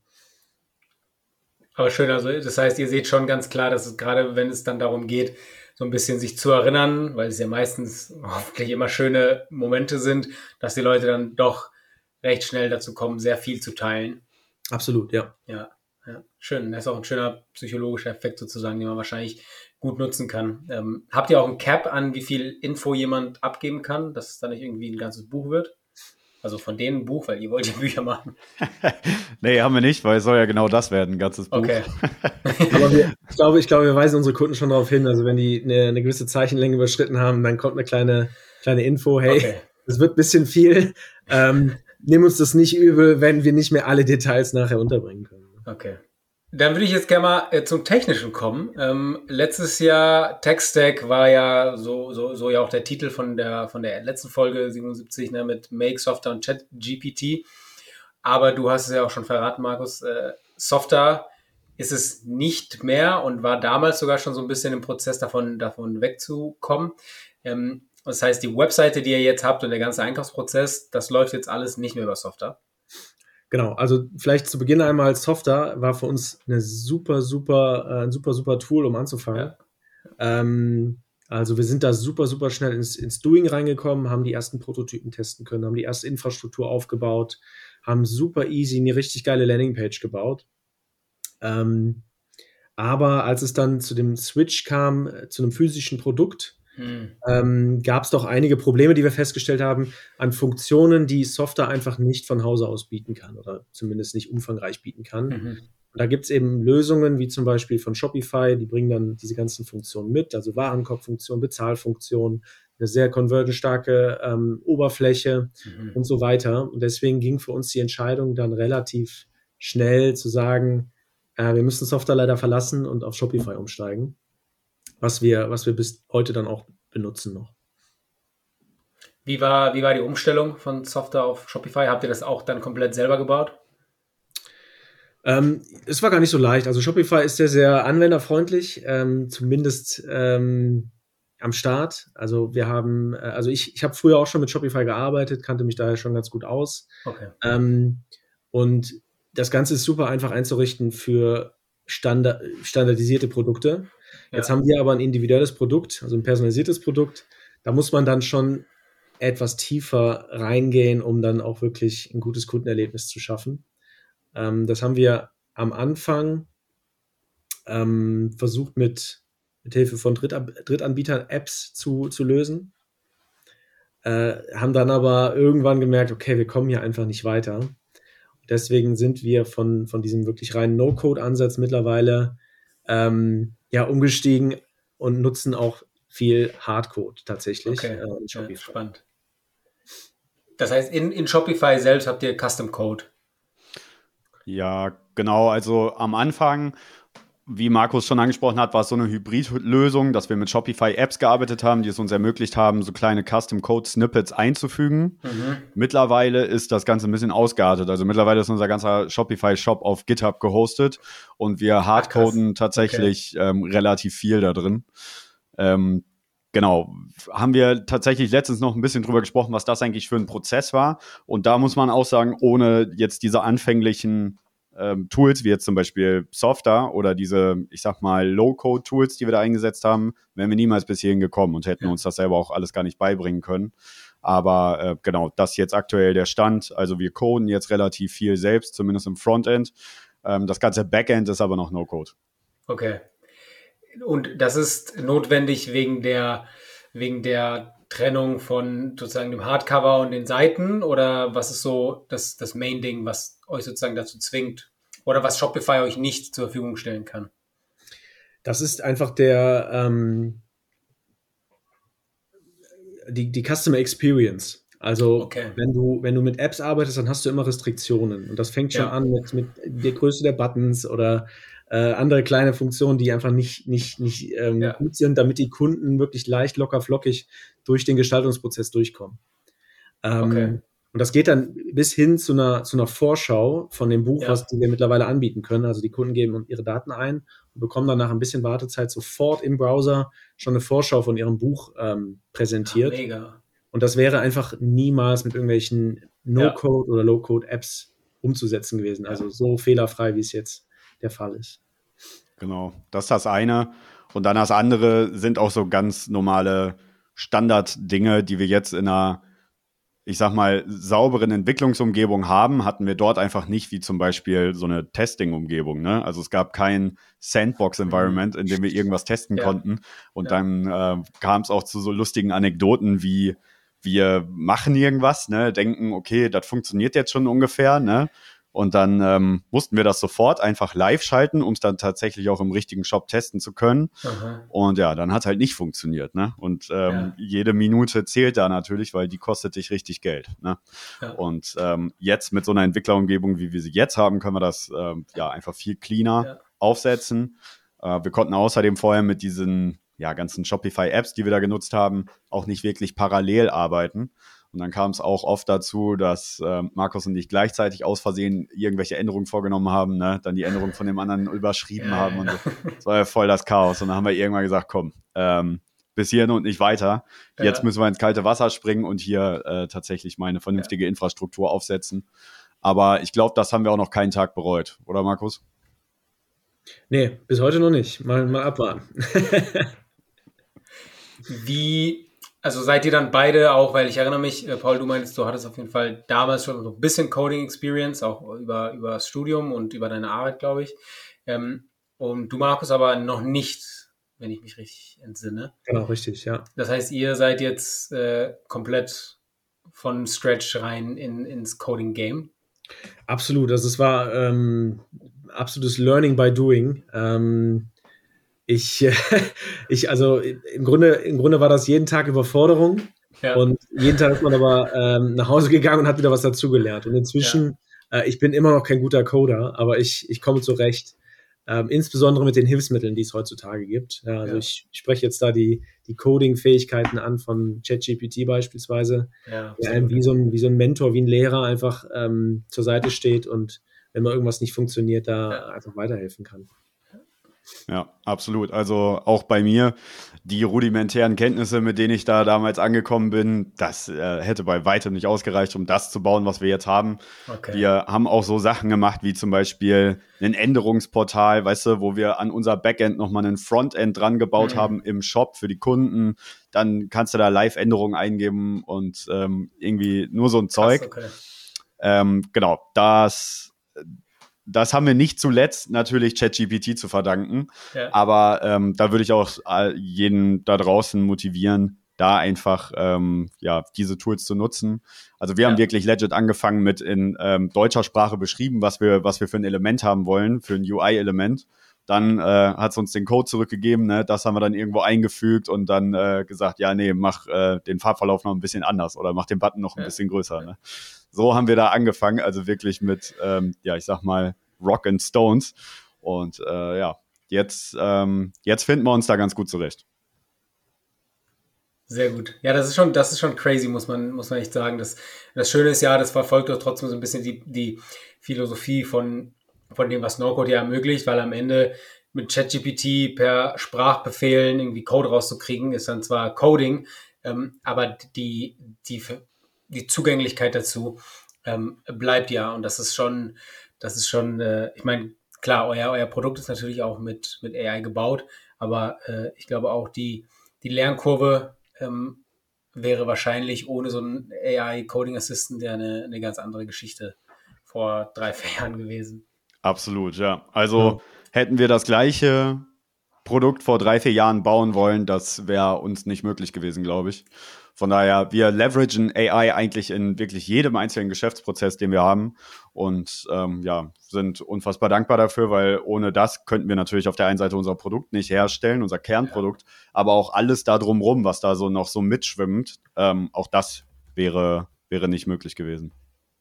Speaker 1: Aber schön, also das heißt, ihr seht schon ganz klar, dass es gerade, wenn es dann darum geht, so ein bisschen sich zu erinnern, weil es ja meistens hoffentlich immer schöne Momente sind, dass die Leute dann doch recht schnell dazu kommen, sehr viel zu teilen.
Speaker 4: Absolut, ja.
Speaker 1: Ja, ja, schön. Das ist auch ein schöner psychologischer Effekt sozusagen, den man wahrscheinlich gut nutzen kann. Ähm, habt ihr auch ein Cap an, wie viel Info jemand abgeben kann, dass es dann nicht irgendwie ein ganzes Buch wird? Also von denen ein Buch, weil ihr wollt ja Bücher machen.
Speaker 2: Nee, haben wir nicht, weil es soll ja genau das werden, ein ganzes Buch.
Speaker 1: Okay.
Speaker 4: Aber wir, ich, glaube, ich glaube, wir weisen unsere Kunden schon darauf hin. Also wenn die eine, eine gewisse Zeichenlänge überschritten haben, dann kommt eine kleine, kleine Info, hey,
Speaker 1: Okay.
Speaker 4: es wird ein bisschen viel. Ähm, nimm uns das nicht übel, wenn wir nicht mehr alle Details nachher unterbringen können.
Speaker 1: Okay. Dann würde ich jetzt gerne mal äh, zum Technischen kommen. Ähm, letztes Jahr TechStack war ja so, so, so ja auch der Titel von der, von der letzten Folge siebenundsiebzig, ne, mit Make, Softer und ChatGPT. Aber du hast es ja auch schon verraten, Markus, äh, Softer ist es nicht mehr und war damals sogar schon so ein bisschen im Prozess davon, davon wegzukommen. Ähm, das heißt, die Webseite, die ihr jetzt habt und der ganze Einkaufsprozess, das läuft jetzt alles nicht mehr über Softer.
Speaker 4: Genau, also vielleicht zu Beginn einmal, Softer war für uns eine super, super, äh, ein super, super Tool, um anzufangen.
Speaker 1: Ja.
Speaker 4: Ähm, also wir sind da super, super schnell ins, ins Doing reingekommen, haben die ersten Prototypen testen können, haben die erste Infrastruktur aufgebaut, haben super easy eine richtig geile Landingpage gebaut. Ähm, aber als es dann zu dem Switch kam, äh, zu einem physischen Produkt,
Speaker 1: Hm.
Speaker 4: ähm, gab es doch einige Probleme, die wir festgestellt haben, an Funktionen, die Software einfach nicht von Hause aus bieten kann oder zumindest nicht umfangreich bieten kann.
Speaker 1: Mhm.
Speaker 4: Und da gibt es eben Lösungen, wie zum Beispiel von Shopify, die bringen dann diese ganzen Funktionen mit, also Warenkorbfunktion, Bezahlfunktion, eine sehr convergenstarke ähm, Oberfläche
Speaker 1: Mhm.
Speaker 4: und so weiter. Und deswegen ging für uns die Entscheidung dann relativ schnell zu sagen, äh, wir müssen Software leider verlassen und auf Shopify umsteigen, was wir, was wir bis heute dann auch benutzen noch.
Speaker 1: Wie war, wie war die Umstellung von Software auf Shopify? Habt ihr das auch dann komplett selber gebaut?
Speaker 4: Ähm, es war gar nicht so leicht. Also Shopify ist sehr, sehr anwenderfreundlich, ähm, zumindest ähm, am Start. Also wir haben, äh, also ich, ich habe früher auch schon mit Shopify gearbeitet, kannte mich daher schon ganz gut aus.
Speaker 1: Okay.
Speaker 4: Ähm, und das Ganze ist super einfach einzurichten für Standard, standardisierte Produkte. Jetzt
Speaker 1: Ja.
Speaker 4: haben wir aber ein individuelles Produkt, also ein personalisiertes Produkt. Da muss man dann schon etwas tiefer reingehen, um dann auch wirklich ein gutes Kundenerlebnis zu schaffen. Ähm, das haben wir am Anfang ähm, versucht mit, mit Hilfe von Drittab Drittanbietern Apps zu, zu lösen. Äh, haben dann aber irgendwann gemerkt, okay, wir kommen hier einfach nicht weiter. Deswegen sind wir von, von diesem wirklich reinen No-Code-Ansatz mittlerweile ähm, ja, umgestiegen und nutzen auch viel Hardcode tatsächlich
Speaker 1: Okay.
Speaker 4: äh, in
Speaker 1: Ja,
Speaker 4: Shopify.
Speaker 1: spannend. Das heißt, in, in Shopify selbst habt ihr Custom Code.
Speaker 2: Ja, genau. Also am Anfang, wie Markus schon angesprochen hat, war es so eine Hybridlösung, dass wir mit Shopify-Apps gearbeitet haben, die es uns ermöglicht haben, so kleine Custom-Code-Snippets einzufügen.
Speaker 1: Mhm.
Speaker 2: Mittlerweile ist das Ganze ein bisschen ausgeartet. Also mittlerweile ist unser ganzer Shopify-Shop auf GitHub gehostet und wir hardcoden tatsächlich okay. ähm, relativ viel da drin. Ähm, Genau, haben wir tatsächlich letztens noch ein bisschen drüber gesprochen, was das eigentlich für ein Prozess war. Und da muss man auch sagen, ohne jetzt diese anfänglichen ähm, Tools, wie jetzt zum Beispiel Softer oder diese, ich sag mal, Low-Code-Tools, die wir da eingesetzt haben, wären wir niemals bis hierhin gekommen und hätten ja. uns das selber auch alles gar nicht beibringen können. Aber äh, genau, das ist jetzt aktuell der Stand. Also wir coden jetzt relativ viel selbst, zumindest im Frontend. Ähm, das ganze Backend ist aber noch No-Code.
Speaker 1: Okay. Und das ist notwendig wegen der, wegen der Trennung von sozusagen dem Hardcover und den Seiten, oder was ist so das, das Main-Ding, was euch sozusagen dazu zwingt oder was Shopify euch nicht zur Verfügung stellen kann?
Speaker 4: Das ist einfach der ähm, die, die Customer Experience. Also
Speaker 1: Okay.
Speaker 4: wenn du, wenn du mit Apps arbeitest, dann hast du immer Restriktionen. Und das fängt schon
Speaker 1: Ja.
Speaker 4: an mit, mit der Größe der Buttons oder äh, andere kleine Funktionen, die einfach nicht, nicht, nicht ähm,
Speaker 1: Ja.
Speaker 4: gut sind, damit die Kunden wirklich leicht, locker, flockig durch den Gestaltungsprozess durchkommen. Ähm,
Speaker 1: Okay.
Speaker 4: Und das geht dann bis hin zu einer, zu einer Vorschau von dem Buch,
Speaker 1: Ja.
Speaker 4: was die wir mittlerweile anbieten können. Also die Kunden geben ihre Daten ein und bekommen dann nach ein bisschen Wartezeit sofort im Browser schon eine Vorschau von ihrem Buch ähm, präsentiert.
Speaker 1: Ah, mega.
Speaker 4: Und das wäre einfach niemals mit irgendwelchen No-Code- oder Low-Code-Apps umzusetzen gewesen. Also so fehlerfrei, wie es jetzt der Fall ist.
Speaker 2: Genau, das ist das eine. Und dann das andere sind auch so ganz normale Standarddinge, die wir jetzt in einer, ich sag mal, sauberen Entwicklungsumgebung haben, hatten wir dort einfach nicht, wie zum Beispiel so eine Testing-Umgebung. Ne? Also es gab kein Sandbox-Environment, in dem wir irgendwas testen
Speaker 1: Ja.
Speaker 2: konnten. Und
Speaker 1: Ja.
Speaker 2: dann äh, kam es auch zu so lustigen Anekdoten wie, wir machen irgendwas, ne, denken, okay, das funktioniert jetzt schon ungefähr, ne? Und dann ähm, mussten wir das sofort einfach live schalten, um es dann tatsächlich auch im richtigen Shop testen zu können.
Speaker 1: Aha.
Speaker 2: Und ja, dann hat halt nicht funktioniert, ne? Und ähm,
Speaker 1: Ja.
Speaker 2: jede Minute zählt da natürlich, weil die kostet dich richtig Geld, ne?
Speaker 1: Ja.
Speaker 2: Und ähm, jetzt mit so einer Entwicklerumgebung, wie wir sie jetzt haben, können wir das ähm, ja einfach viel cleaner
Speaker 1: Ja.
Speaker 2: aufsetzen. Äh, wir konnten außerdem vorher mit diesen ja, ganzen Shopify-Apps, die wir da genutzt haben, auch nicht wirklich parallel arbeiten. Und dann kam es auch oft dazu, dass äh, Markus und ich gleichzeitig aus Versehen irgendwelche Änderungen vorgenommen haben, ne? Dann die Änderungen von dem anderen überschrieben
Speaker 1: Ja,
Speaker 2: haben
Speaker 1: ja.
Speaker 2: und so. Das war ja voll das Chaos. Und dann haben wir irgendwann gesagt, komm, ähm, bis hierhin und nicht weiter. Jetzt
Speaker 1: Ja.
Speaker 2: müssen wir ins kalte Wasser springen und hier äh, tatsächlich mal eine vernünftige Infrastruktur aufsetzen. Aber ich glaube, das haben wir auch noch keinen Tag bereut, oder Markus?
Speaker 4: Nee, bis heute noch nicht. Mal, mal abwarten.
Speaker 1: Wie, also seid ihr dann beide auch, weil ich erinnere mich, äh, Paul, du meinst, du hattest auf jeden Fall damals schon so ein bisschen Coding-Experience, auch über, über das Studium und über deine Arbeit, glaube ich. Ähm, und du, Markus, aber noch nicht, wenn ich mich richtig entsinne.
Speaker 4: Genau, richtig, ja.
Speaker 1: Das heißt, ihr seid jetzt äh, komplett von Scratch rein in, ins Coding-Game.
Speaker 4: Absolut. Also es war ähm, absolutes Learning by Doing. Ähm, ich, ich, also im Grunde, im Grunde war das jeden Tag Überforderung.
Speaker 1: Ja.
Speaker 4: Und jeden Tag ist man aber ähm, nach Hause gegangen und hat wieder was dazugelernt. Und inzwischen, äh, ich bin immer noch kein guter Coder, aber ich, ich komme zurecht. Ähm, insbesondere mit den Hilfsmitteln, die es heutzutage gibt. Ja, also
Speaker 1: Ja.
Speaker 4: ich spreche jetzt da die, die Coding-Fähigkeiten an von ChatGPT beispielsweise,
Speaker 1: Ja,
Speaker 4: der einem wie so, ein, wie so ein Mentor, wie ein Lehrer einfach ähm, zur Seite steht und wenn mal irgendwas nicht funktioniert, da
Speaker 1: Ja.
Speaker 4: einfach weiterhelfen kann.
Speaker 2: Ja, absolut. Also auch bei mir, die rudimentären Kenntnisse, mit denen ich da damals angekommen bin, das äh, hätte bei weitem nicht ausgereicht, um das zu bauen, was wir jetzt haben.
Speaker 1: Okay.
Speaker 2: Wir haben auch so Sachen gemacht, wie zum Beispiel ein Änderungsportal, weißt du, wo wir an unser Backend nochmal einen Frontend dran gebaut
Speaker 1: Mhm.
Speaker 2: haben im Shop für die Kunden. Dann kannst du da Live-Änderungen eingeben und ähm, irgendwie nur so ein Zeug.
Speaker 1: Krass, okay.
Speaker 2: Ähm, genau, das... Das haben wir nicht zuletzt natürlich ChatGPT zu verdanken,
Speaker 1: Ja.
Speaker 2: aber ähm, da würde ich auch jeden da draußen motivieren, da einfach ähm, ja, diese Tools zu nutzen. Also wir
Speaker 1: Ja.
Speaker 2: haben wirklich legit angefangen mit in ähm, deutscher Sprache beschrieben, was wir, was wir für ein Element haben wollen, für ein U I-Element. Dann äh, hat es uns den Code zurückgegeben, ne? Das haben wir dann irgendwo eingefügt und dann äh, gesagt, ja, nee, mach äh, den Farbverlauf noch ein bisschen anders oder mach den Button noch ein
Speaker 1: Ja.
Speaker 2: bisschen größer. Ne? So haben wir da angefangen, also wirklich mit, ähm, ja, ich sag mal, Rock and Stones. Und äh, ja, jetzt, ähm, jetzt finden wir uns da ganz gut zurecht.
Speaker 1: Sehr gut. Ja, das ist schon, das ist schon crazy, muss man, muss man echt sagen. Das, das Schöne ist ja, das verfolgt doch trotzdem so ein bisschen die, die Philosophie von, von dem, was No-Code ja ermöglicht, weil am Ende mit ChatGPT per Sprachbefehlen irgendwie Code rauszukriegen, ist dann zwar Coding, ähm, aber die, die, die Zugänglichkeit dazu ähm, bleibt ja. Und das ist schon, das ist schon, äh, ich meine, klar, euer, euer Produkt ist natürlich auch mit, mit A I gebaut, aber äh, ich glaube auch die, die Lernkurve ähm, wäre wahrscheinlich ohne so einen A I-Coding Assistant ja eine, eine ganz andere Geschichte vor drei, vier Jahren gewesen.
Speaker 2: Absolut, ja. Also hätten wir das gleiche Produkt vor drei, vier Jahren bauen wollen, das wäre uns nicht möglich gewesen, glaube ich. Von daher, wir leveragen A I eigentlich in wirklich jedem einzelnen Geschäftsprozess, den wir haben und ähm, ja, sind unfassbar dankbar dafür, weil ohne das könnten wir natürlich auf der einen Seite unser Produkt nicht herstellen, unser Kernprodukt, ja. aber auch alles da drumrum, was da so noch so mitschwimmt, ähm, auch das wäre, wäre nicht möglich gewesen.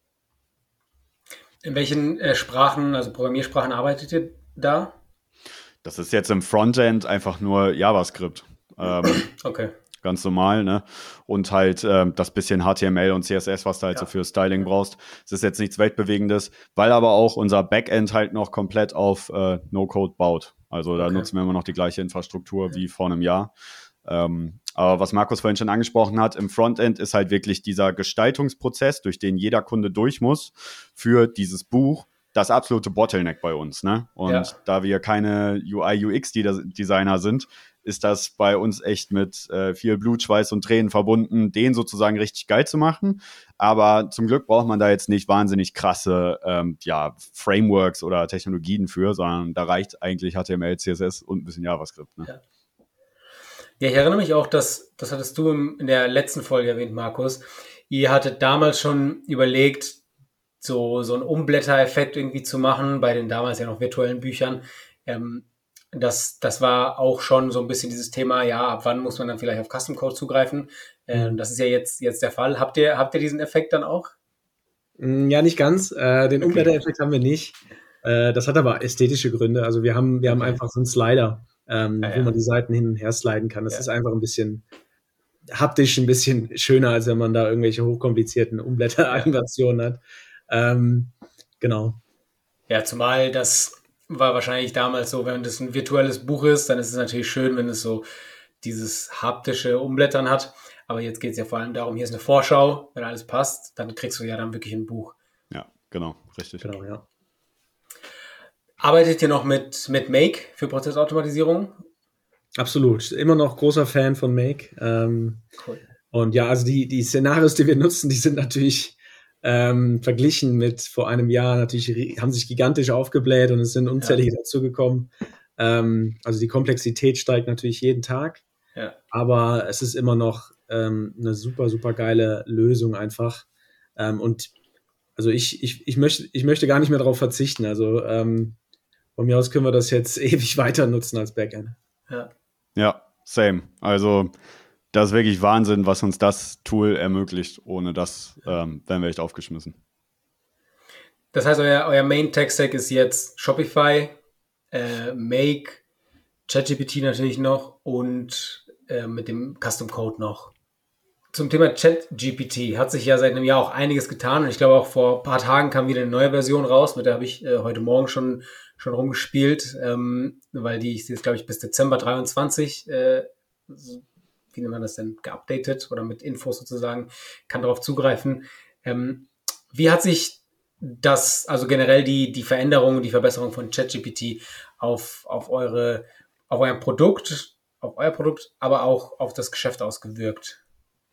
Speaker 1: In welchen äh, Sprachen, also Programmiersprachen arbeitet ihr da?
Speaker 2: Das ist jetzt im Frontend einfach nur JavaScript. Ähm,
Speaker 1: okay.
Speaker 2: Ganz normal, ne? Und halt ähm, das bisschen H T M L und C S S, was du halt ja. so für Styling brauchst. Es ist jetzt nichts Weltbewegendes, weil aber auch unser Backend halt noch komplett auf äh, No-Code baut. Also da okay. nutzen wir immer noch die gleiche Infrastruktur ja. wie vor einem Jahr. Ähm, aber was Markus vorhin schon angesprochen hat, im Frontend ist halt wirklich dieser Gestaltungsprozess, durch den jeder Kunde durch muss für dieses Buch, das absolute Bottleneck bei uns, ne? Und ja. da wir keine U I U X-Designer sind, ist das bei uns echt mit äh, viel Blut, Schweiß und Tränen verbunden, den sozusagen richtig geil zu machen. Aber zum Glück braucht man da jetzt nicht wahnsinnig krasse ähm, ja, Frameworks oder Technologien für, sondern da reicht eigentlich H T M L, C S S und ein bisschen JavaScript. Ne?
Speaker 1: Ja. ja, ich erinnere mich auch, dass, das hattest du im, in der letzten Folge erwähnt, Markus, ihr hattet damals schon überlegt, so, so einen Umblättereffekt irgendwie zu machen, bei den damals ja noch virtuellen Büchern. Ähm, Das, das war auch schon so ein bisschen dieses Thema, ja, ab wann muss man dann vielleicht auf Custom Code zugreifen? Ähm, das ist ja jetzt, jetzt der Fall. Habt ihr, habt ihr diesen Effekt dann auch?
Speaker 4: Ja, nicht ganz. Äh, den okay. Umblättereffekt haben wir nicht. Äh, das hat aber ästhetische Gründe. Also wir haben, wir okay. haben einfach so einen Slider, ähm, ja, wo ja. man die Seiten hin und her sliden kann. Das ja. ist einfach ein bisschen haptisch, ein bisschen schöner, als wenn man da irgendwelche hochkomplizierten Umblätteranimationen ja. hat. Ähm, genau.
Speaker 1: Ja, zumal das war wahrscheinlich damals so, wenn das ein virtuelles Buch ist, dann ist es natürlich schön, wenn es so dieses haptische Umblättern hat. Aber jetzt geht es ja vor allem darum, hier ist eine Vorschau, wenn alles passt, dann kriegst du ja dann wirklich ein Buch.
Speaker 2: Ja, genau, richtig.
Speaker 4: Genau, ja.
Speaker 1: Arbeitet ihr noch mit, mit Make für Prozessautomatisierung?
Speaker 4: Absolut, immer noch großer Fan von Make. Ähm,
Speaker 1: cool.
Speaker 4: Und ja, also die, die Szenarios, die wir nutzen, die sind natürlich Ähm, verglichen mit vor einem Jahr natürlich haben sich gigantisch aufgebläht und es sind unzählige ja. dazugekommen. Ähm, also die Komplexität steigt natürlich jeden Tag,
Speaker 1: ja.
Speaker 4: aber es ist immer noch ähm, eine super, super geile Lösung einfach. Ähm, und also ich, ich, ich, möchte, ich möchte gar nicht mehr darauf verzichten. Also ähm, von mir aus können wir das jetzt ewig weiter nutzen als Backend.
Speaker 1: Ja,
Speaker 2: ja same. Also das ist wirklich Wahnsinn, was uns das Tool ermöglicht. Ohne das ähm, wären wir echt aufgeschmissen.
Speaker 1: Das heißt, euer, euer Main-Tech-Stack ist jetzt Shopify, äh, Make, ChatGPT natürlich noch und äh, mit dem Custom Code noch. Zum Thema ChatGPT hat sich ja seit einem Jahr auch einiges getan. Und ich glaube, auch vor ein paar Tagen kam wieder eine neue Version raus. Mit der habe ich äh, heute Morgen schon, schon rumgespielt, ähm, weil die ist jetzt, glaube ich, bis Dezember dreiundzwanzig äh, wie nennt man das denn, geupdatet oder mit Infos sozusagen, kann darauf zugreifen. Ähm, wie hat sich das, also generell die, die Veränderung, die Verbesserung von ChatGPT auf, auf, eure, auf euer Produkt, auf euer Produkt, aber auch auf das Geschäft ausgewirkt?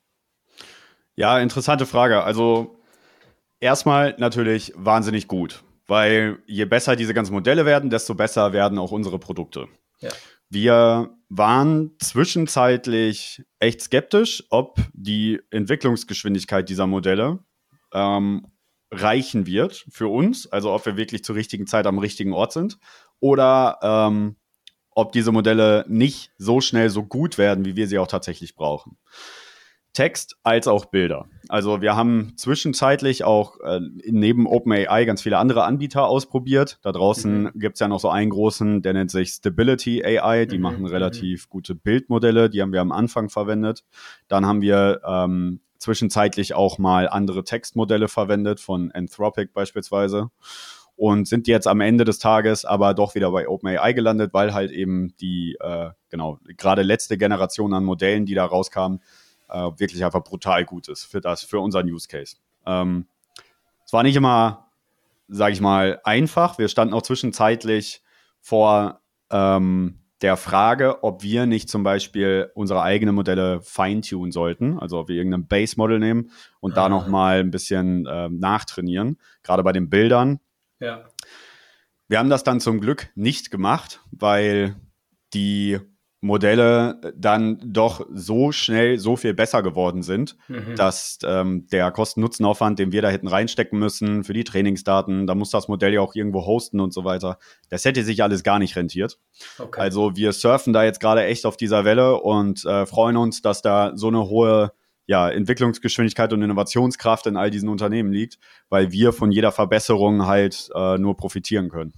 Speaker 2: Ja, interessante Frage. Also erstmal natürlich wahnsinnig gut, weil je besser diese ganzen Modelle werden, desto besser werden auch unsere Produkte.
Speaker 1: Ja.
Speaker 2: Wir waren zwischenzeitlich echt skeptisch, ob die Entwicklungsgeschwindigkeit dieser Modelle ähm, reichen wird für uns, also ob wir wirklich zur richtigen Zeit am richtigen Ort sind oder ähm, ob diese Modelle nicht so schnell so gut werden, wie wir sie auch tatsächlich brauchen. Text als auch Bilder. Also wir haben zwischenzeitlich auch äh, neben OpenAI ganz viele andere Anbieter ausprobiert. Da draußen mhm. gibt es ja noch so einen großen, der nennt sich Stability A I. Die mhm. machen relativ mhm. gute Bildmodelle. Die haben wir am Anfang verwendet. Dann haben wir ähm, zwischenzeitlich auch mal andere Textmodelle verwendet, von Anthropic beispielsweise. Und sind jetzt am Ende des Tages aber doch wieder bei OpenAI gelandet, weil halt eben die, äh, genau, gerade letzte Generation an Modellen, die da rauskamen, Uh, wirklich einfach brutal gut ist für das, für unseren Use Case. Ähm, es war nicht immer, sage ich mal, einfach. Wir standen auch zwischenzeitlich vor ähm, der Frage, ob wir nicht zum Beispiel unsere eigenen Modelle feintunen sollten, also ob wir irgendein Base-Model nehmen und ah. da nochmal ein bisschen ähm, nachtrainieren, gerade bei den Bildern.
Speaker 1: Ja.
Speaker 2: Wir haben das dann zum Glück nicht gemacht, weil die Modelle dann doch so schnell so viel besser geworden sind, mhm. dass ähm, der Kosten-Nutzen-Aufwand, den wir da hätten reinstecken müssen für die Trainingsdaten, da muss das Modell ja auch irgendwo hosten und so weiter, das hätte sich alles gar nicht rentiert. Okay. Also wir surfen da jetzt gerade echt auf dieser Welle und äh, freuen uns, dass da so eine hohe ja, Entwicklungsgeschwindigkeit und Innovationskraft in all diesen Unternehmen liegt, weil wir von jeder Verbesserung halt äh, nur profitieren können.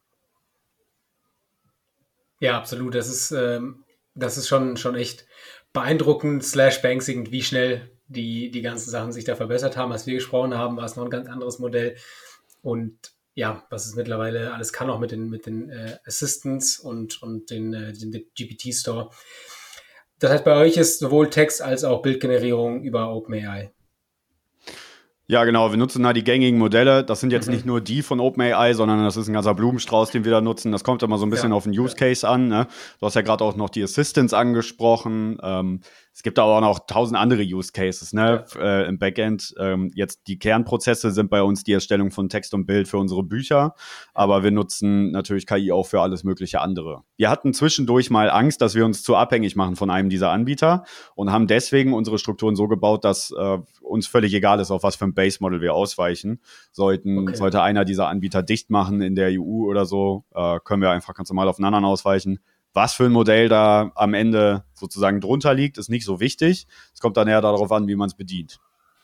Speaker 1: Ja, absolut. Das ist, ähm, das ist schon, schon echt beeindruckend slash beängstigend, wie schnell die, die ganzen Sachen sich da verbessert haben. Als wir gesprochen haben, war es noch ein ganz anderes Modell. Und ja, was es mittlerweile alles kann, auch mit den, mit den äh, Assistants und, und den, äh, den G P T-Store. Das heißt, bei euch ist sowohl Text als auch Bildgenerierung über OpenAI.
Speaker 2: Ja, genau. Wir nutzen da die gängigen Modelle. Das sind jetzt mhm. nicht nur die von OpenAI, sondern das ist ein ganzer Blumenstrauß, den wir da nutzen. Das kommt immer so ein bisschen ja. auf den Use Case an. Ne? Du hast ja gerade auch noch die Assistants angesprochen. Ähm, es gibt aber auch noch tausend andere Use Cases ne? ja. äh, im Backend. Ähm, jetzt die Kernprozesse sind bei uns die Erstellung von Text und Bild für unsere Bücher. Aber wir nutzen natürlich K I auch für alles mögliche andere. Wir hatten zwischendurch mal Angst, dass wir uns zu abhängig machen von einem dieser Anbieter und haben deswegen unsere Strukturen so gebaut, dass äh, uns völlig egal ist, auf was für ein Base-Model wir ausweichen. Sollten, okay. Sollte einer dieser Anbieter dicht machen in der E U oder so, äh, können wir einfach ganz normal auf einen anderen ausweichen. Was für ein Modell da am Ende sozusagen drunter liegt, ist nicht so wichtig. Es kommt dann eher darauf an, wie man es bedient.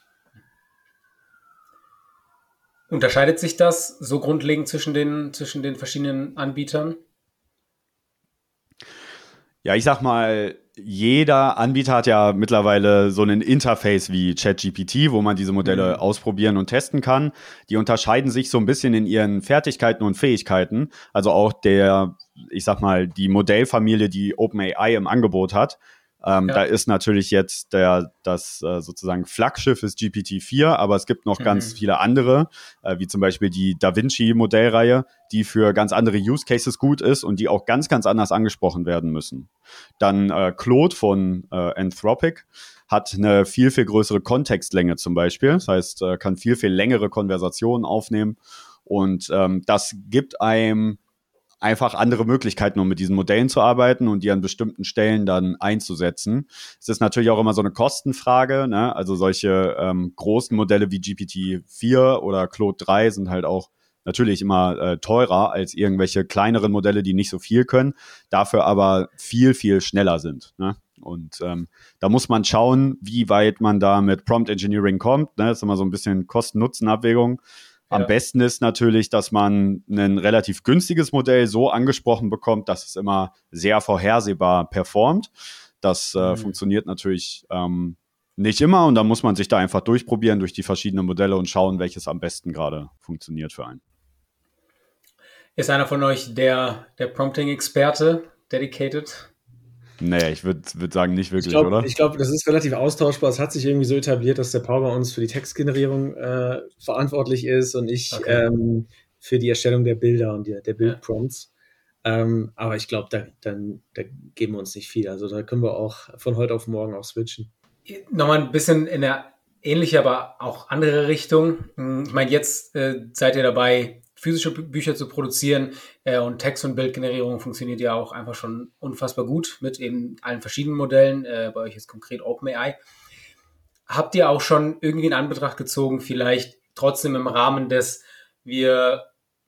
Speaker 1: Unterscheidet sich das so grundlegend zwischen den, zwischen den verschiedenen Anbietern?
Speaker 2: Ja, ich sag mal, jeder Anbieter hat ja mittlerweile so ein Interface wie ChatGPT, wo man diese Modelle mhm. ausprobieren und testen kann. Die unterscheiden sich so ein bisschen in ihren Fertigkeiten und Fähigkeiten. Also auch der, ich sag mal, die Modellfamilie, die OpenAI im Angebot hat. Ähm, ja. Da ist natürlich jetzt der, das äh, sozusagen Flaggschiff ist G P T vier, aber es gibt noch mhm. ganz viele andere, äh, wie zum Beispiel die DaVinci-Modellreihe, die für ganz andere Use Cases gut ist und die auch ganz, ganz anders angesprochen werden müssen. Dann äh, Claude von äh, Anthropic hat eine viel, viel größere Kontextlänge zum Beispiel. Das heißt, äh, kann viel, viel längere Konversationen aufnehmen und ähm, das gibt einem einfach andere Möglichkeiten, um mit diesen Modellen zu arbeiten und die an bestimmten Stellen dann einzusetzen. Es ist natürlich auch immer so eine Kostenfrage, ne? Also solche ähm, großen Modelle wie G P T vier oder Claude drei sind halt auch natürlich immer äh, teurer als irgendwelche kleineren Modelle, die nicht so viel können, dafür aber viel, viel schneller sind, ne? Und ähm, da muss man schauen, wie weit man da mit Prompt Engineering kommt, ne? Das ist immer so ein bisschen Kosten-Nutzen-Abwägung. Am ja. besten ist natürlich, dass man ein relativ günstiges Modell so angesprochen bekommt, dass es immer sehr vorhersehbar performt. Das äh, mhm. funktioniert natürlich ähm, nicht immer und da muss man sich da einfach durchprobieren durch die verschiedenen Modelle und schauen, welches am besten gerade funktioniert für einen.
Speaker 1: Ist einer von euch der, der Prompting-Experte, dedicated?
Speaker 2: Nee, ich würde würd sagen, nicht wirklich,
Speaker 4: ich glaub,
Speaker 2: oder?
Speaker 4: Ich glaube, das ist relativ austauschbar. Es hat sich irgendwie so etabliert, dass der Paul bei uns für die Textgenerierung äh, verantwortlich ist und ich okay. ähm, für die Erstellung der Bilder und der, der Bildprompts. Ja. Ähm, aber ich glaube, da, dann, da geben wir uns nicht viel. Also da können wir auch von heute auf morgen auch switchen.
Speaker 1: Nochmal ein bisschen in eine ähnliche, aber auch andere Richtung. Ich meine, jetzt äh, seid ihr dabei, physische Bücher zu produzieren äh, und Text- und Bildgenerierung funktioniert ja auch einfach schon unfassbar gut mit eben allen verschiedenen Modellen, äh, bei euch jetzt konkret OpenAI. Habt ihr auch schon irgendwie in Anbetracht gezogen, vielleicht trotzdem im Rahmen des, wir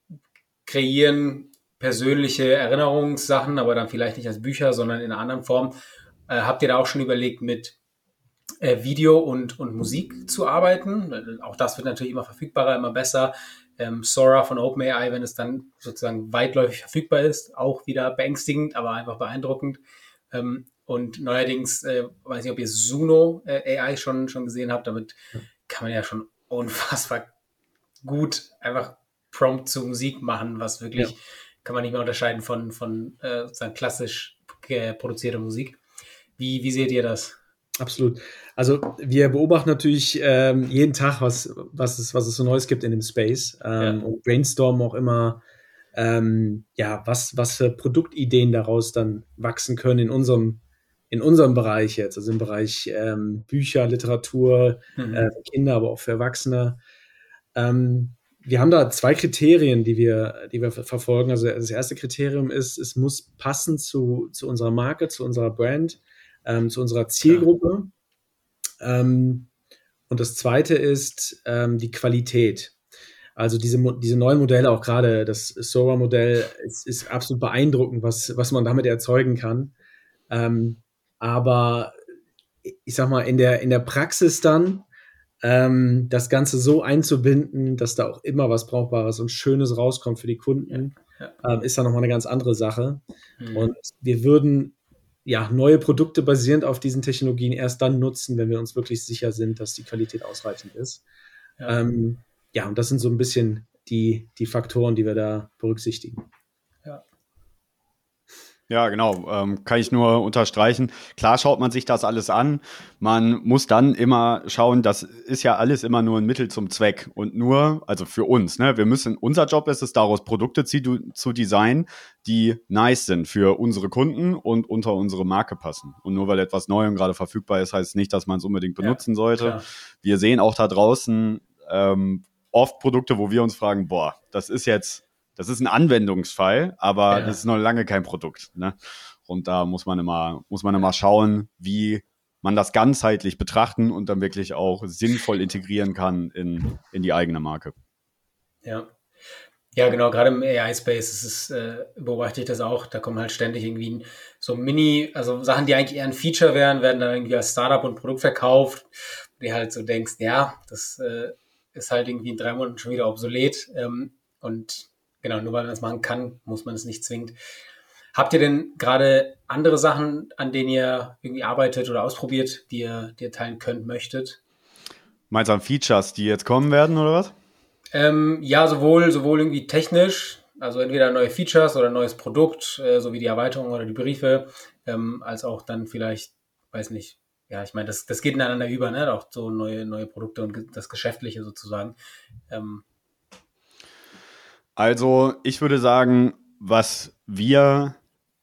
Speaker 1: kreieren persönliche Erinnerungssachen, aber dann vielleicht nicht als Bücher, sondern in einer anderen Form, äh, habt ihr da auch schon überlegt, mit äh, Video und, und Musik zu arbeiten? Auch das wird natürlich immer verfügbarer, immer besser. Ähm, Sora von OpenAI, wenn es dann sozusagen weitläufig verfügbar ist, auch wieder beängstigend, aber einfach beeindruckend. Ähm, und neuerdings, äh, weiß nicht, ob ihr Suno äh, A I schon, schon gesehen habt, damit kann man ja schon unfassbar gut einfach Prompt zu Musik machen, was wirklich, ja. kann man nicht mehr unterscheiden von, von äh, sozusagen klassisch äh, produzierter Musik. Wie, wie seht ihr das?
Speaker 4: Absolut. Also wir beobachten natürlich ähm, jeden Tag, was, was, es, was es so Neues gibt in dem Space ähm, ja. und brainstormen auch immer, ähm, ja, was, was für Produktideen daraus dann wachsen können in unserem, in unserem Bereich jetzt, also im Bereich ähm, Bücher, Literatur, mhm. äh, für Kinder, aber auch für Erwachsene. Ähm, wir haben da zwei Kriterien, die wir, die wir verfolgen. Also das erste Kriterium ist, es muss passen zu, zu unserer Marke, zu unserer Brand, ähm, zu unserer Zielgruppe. Ähm, und das zweite ist ähm, die Qualität. Also diese, diese neuen Modelle, auch gerade das Sora-Modell, ist, ist absolut beeindruckend, was, was man damit erzeugen kann. Ähm, aber ich sag mal, in der, in der Praxis dann ähm, das Ganze so einzubinden, dass da auch immer was Brauchbares und Schönes rauskommt für die Kunden,
Speaker 1: Ja,
Speaker 4: ähm, ist dann nochmal eine ganz andere Sache.
Speaker 1: Mhm.
Speaker 4: Und wir würden ja neue Produkte basierend auf diesen Technologien erst dann nutzen, wenn wir uns wirklich sicher sind, dass die Qualität ausreichend ist.
Speaker 1: Ja.
Speaker 4: Ähm, ja, und das sind so ein bisschen die, die Faktoren, die wir da berücksichtigen.
Speaker 1: Ja.
Speaker 2: Ja, genau. Ähm, kann ich nur unterstreichen. Klar schaut man sich das alles an. Man muss dann immer schauen, das ist ja alles immer nur ein Mittel zum Zweck. Und nur, also für uns, ne, wir müssen, unser Job ist es, daraus Produkte zu, zu designen, die nice sind für unsere Kunden und unter unsere Marke passen. Und nur weil etwas neu und gerade verfügbar ist, heißt es nicht, dass man es unbedingt benutzen
Speaker 1: Ja,
Speaker 2: sollte.
Speaker 1: klar.
Speaker 2: Wir sehen auch da draußen ähm, oft Produkte, wo wir uns fragen, boah, das ist jetzt Das ist ein Anwendungsfall, aber
Speaker 1: Ja.
Speaker 2: das ist noch lange kein Produkt. Ne? Und da muss man immer, muss man immer schauen, wie man das ganzheitlich betrachten und dann wirklich auch sinnvoll integrieren kann in, in die eigene Marke.
Speaker 1: Ja. Ja, genau, gerade im A I-Space ist es, äh, beobachte ich das auch, da kommen halt ständig irgendwie so Mini, also Sachen, die eigentlich eher ein Feature wären, werden dann irgendwie als Startup und Produkt verkauft, wo du halt so denkst, ja, das äh, ist halt irgendwie in drei Monaten schon wieder obsolet, ähm, und genau, nur weil man es machen kann, muss man es nicht zwingend. Habt ihr denn gerade andere Sachen, an denen ihr irgendwie arbeitet oder ausprobiert, die ihr, die ihr teilen könnt, möchtet?
Speaker 2: Meinst du an Features, die jetzt kommen werden oder was?
Speaker 1: Ähm, ja, sowohl, sowohl irgendwie technisch, also entweder neue Features oder ein neues Produkt, äh, so wie die Erweiterung oder die Briefe, ähm, als auch dann vielleicht, weiß nicht, ja, ich meine, das, das geht ineinander über, ne? Auch so neue, neue Produkte und ge- das Geschäftliche sozusagen. Ähm,
Speaker 2: Also ich würde sagen, was wir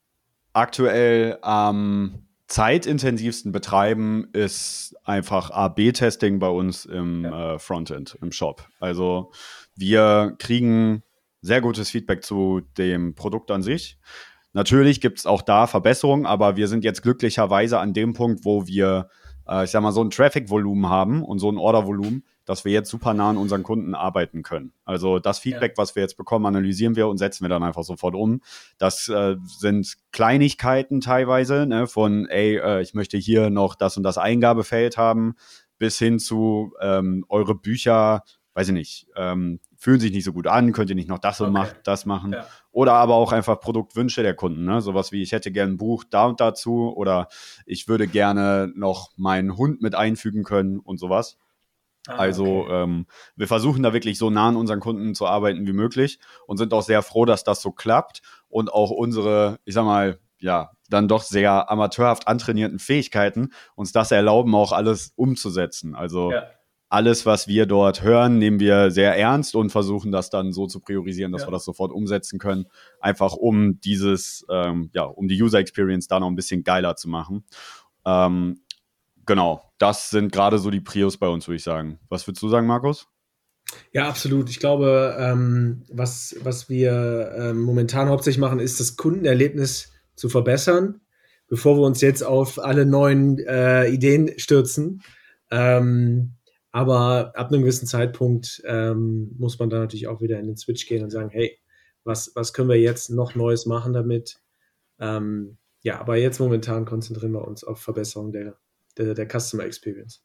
Speaker 2: aktuell am zeitintensivsten betreiben, ist einfach A B Testing bei uns im
Speaker 1: Ja.
Speaker 2: äh, Frontend, im Shop. Also wir kriegen sehr gutes Feedback zu dem Produkt an sich. Natürlich gibt es auch da Verbesserungen, aber wir sind jetzt glücklicherweise an dem Punkt, wo wir, äh, ich sag mal, so ein Traffic-Volumen haben und so ein Order-Volumen, dass wir jetzt super nah an unseren Kunden arbeiten können. Also das Feedback,
Speaker 1: Ja.
Speaker 2: was wir jetzt bekommen, analysieren wir und setzen wir dann einfach sofort um. Das äh, sind Kleinigkeiten teilweise, ne, von, ey, äh, ich möchte hier noch das und das Eingabefeld haben, bis hin zu ähm, eure Bücher, weiß ich nicht, ähm, fühlen sich nicht so gut an, könnt ihr nicht noch das und
Speaker 1: Okay.
Speaker 2: macht, das machen.
Speaker 1: Ja.
Speaker 2: Oder aber auch einfach Produktwünsche der Kunden, ne? Sowas wie, ich hätte gerne ein Buch da und dazu oder ich würde gerne noch meinen Hund mit einfügen können und sowas.
Speaker 1: Ah,
Speaker 2: Also
Speaker 1: okay.
Speaker 2: ähm, wir versuchen da wirklich so nah an unseren Kunden zu arbeiten wie möglich und sind auch sehr froh, dass das so klappt und auch unsere, ich sag mal, ja, dann doch sehr amateurhaft antrainierten Fähigkeiten uns das erlauben, auch alles umzusetzen. Also
Speaker 1: Ja.
Speaker 2: alles, was wir dort hören, nehmen wir sehr ernst und versuchen das dann so zu priorisieren, dass
Speaker 1: Ja.
Speaker 2: wir das sofort umsetzen können, einfach um dieses, ähm, ja, um die User Experience da noch ein bisschen geiler zu machen. Ähm, Genau, das sind gerade so die Prios bei uns, würde ich sagen. Was würdest du sagen, Markus?
Speaker 4: Ja, absolut. Ich glaube, ähm, was, was wir ähm, momentan hauptsächlich machen, ist das Kundenerlebnis zu verbessern, bevor wir uns jetzt auf alle neuen äh, Ideen stürzen. Ähm, aber ab einem gewissen Zeitpunkt ähm, muss man dann natürlich auch wieder in den Switch gehen und sagen, hey, was, was können wir jetzt noch Neues machen damit? Ähm, ja, aber jetzt momentan konzentrieren wir uns auf Verbesserung der, der, der Customer Experience.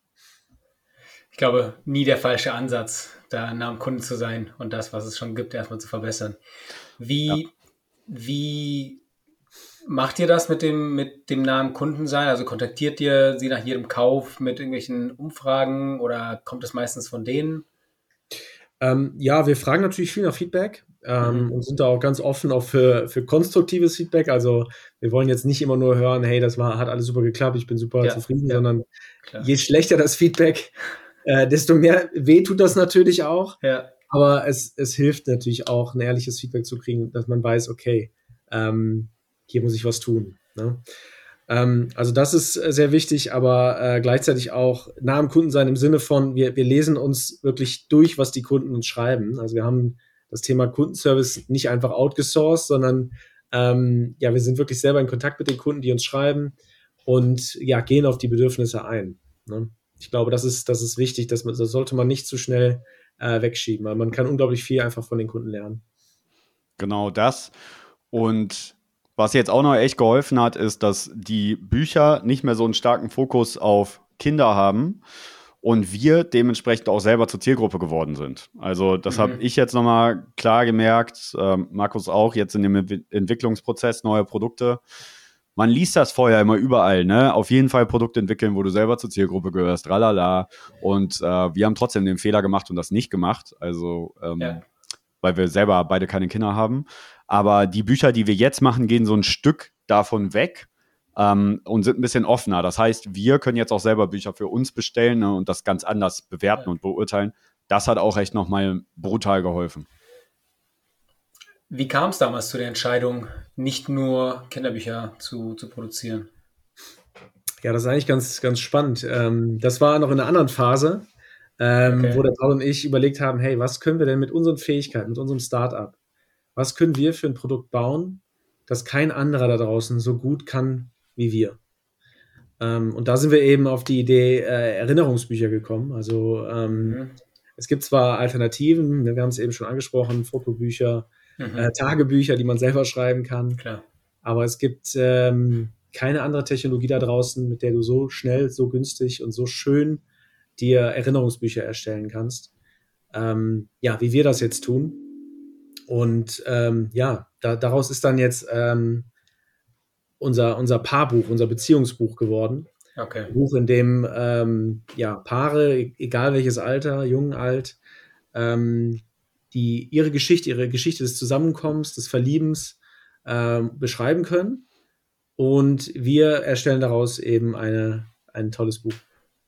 Speaker 1: Ich glaube, nie der falsche Ansatz, da nah am Kunden zu sein und das, was es schon gibt, erstmal zu verbessern.
Speaker 2: Ja.
Speaker 1: Wie, wie macht ihr das mit dem, mit dem nahen Kunden sein? Also kontaktiert ihr sie nach jedem Kauf mit irgendwelchen Umfragen oder kommt es meistens von denen?
Speaker 4: Ähm, ja, wir fragen natürlich viel nach Feedback ähm,
Speaker 1: Mhm.
Speaker 4: und sind da auch ganz offen auch für, für konstruktives Feedback. Also wir wollen jetzt nicht immer nur hören, hey, das war, hat alles super geklappt, ich bin super
Speaker 1: Ja,
Speaker 4: zufrieden,
Speaker 1: ja,
Speaker 4: sondern
Speaker 1: klar.
Speaker 4: je schlechter das Feedback, äh, desto mehr weh tut das natürlich auch.
Speaker 1: Ja,
Speaker 4: Aber es, es hilft natürlich auch, ein ehrliches Feedback zu kriegen, dass man weiß, okay, ähm, hier muss ich was tun. Ne? Ähm, also das ist äh, sehr wichtig, aber äh, gleichzeitig auch nah am Kunden sein im Sinne von, wir, wir lesen uns wirklich durch, was die Kunden uns schreiben. Also wir haben das Thema Kundenservice nicht einfach outgesourced, sondern ähm, ja, wir sind wirklich selber in Kontakt mit den Kunden, die uns schreiben und ja, gehen auf die Bedürfnisse ein. Ne? Ich glaube, das ist, das ist wichtig, dass man, das sollte man nicht zu schnell äh, wegschieben, weil man kann unglaublich viel einfach von den Kunden lernen.
Speaker 2: Genau das. Und was jetzt auch noch echt geholfen hat, ist, dass die Bücher nicht mehr so einen starken Fokus auf Kinder haben und wir dementsprechend auch selber zur Zielgruppe geworden sind. Also das mhm. habe ich jetzt nochmal klar gemerkt, ähm, Markus auch, jetzt in dem Ent- Entwicklungsprozess neuer Produkte. Man liest das vorher immer überall, ne? Auf jeden Fall Produkte entwickeln, wo du selber zur Zielgruppe gehörst, tralala. Und äh, wir haben trotzdem den Fehler gemacht und das nicht gemacht. Also ähm, ja. weil wir selber beide keine Kinder haben. Aber die Bücher, die wir jetzt machen, gehen so ein Stück davon weg ähm, und sind ein bisschen offener. Das heißt, wir können jetzt auch selber Bücher für uns bestellen, ne, und das ganz anders bewerten ja. und beurteilen. Das hat auch echt nochmal brutal geholfen.
Speaker 1: Wie kam es damals zu der Entscheidung, nicht nur Kinderbücher zu, zu produzieren?
Speaker 4: Ja, das ist eigentlich ganz, ganz spannend. Ähm, das war noch in einer anderen Phase. Ähm, okay. Wo der Paul und ich überlegt haben, hey, was können wir denn mit unseren Fähigkeiten, mit unserem Startup, was können wir für ein Produkt bauen, das kein anderer da draußen so gut kann wie wir? Ähm, und da sind wir eben auf die Idee äh, Erinnerungsbücher gekommen. Also ähm, mhm. es gibt zwar Alternativen, wir haben es eben schon angesprochen, Fotobücher, mhm. äh, Tagebücher, die man selber schreiben kann.
Speaker 1: Klar.
Speaker 4: Aber es gibt ähm, keine andere Technologie da draußen, mit der du so schnell, so günstig und so schön dir Erinnerungsbücher erstellen kannst. Ähm, ja, wie wir das jetzt tun. Und ähm, ja, da, daraus ist dann jetzt ähm, unser, unser Paarbuch, unser Beziehungsbuch geworden.
Speaker 1: Okay.
Speaker 4: Ein Buch, in dem ähm, ja, Paare, egal welches Alter, jung, alt, ähm, die ihre Geschichte, ihre Geschichte des Zusammenkommens, des Verliebens ähm, beschreiben können. Und wir erstellen daraus eben eine, ein tolles Buch.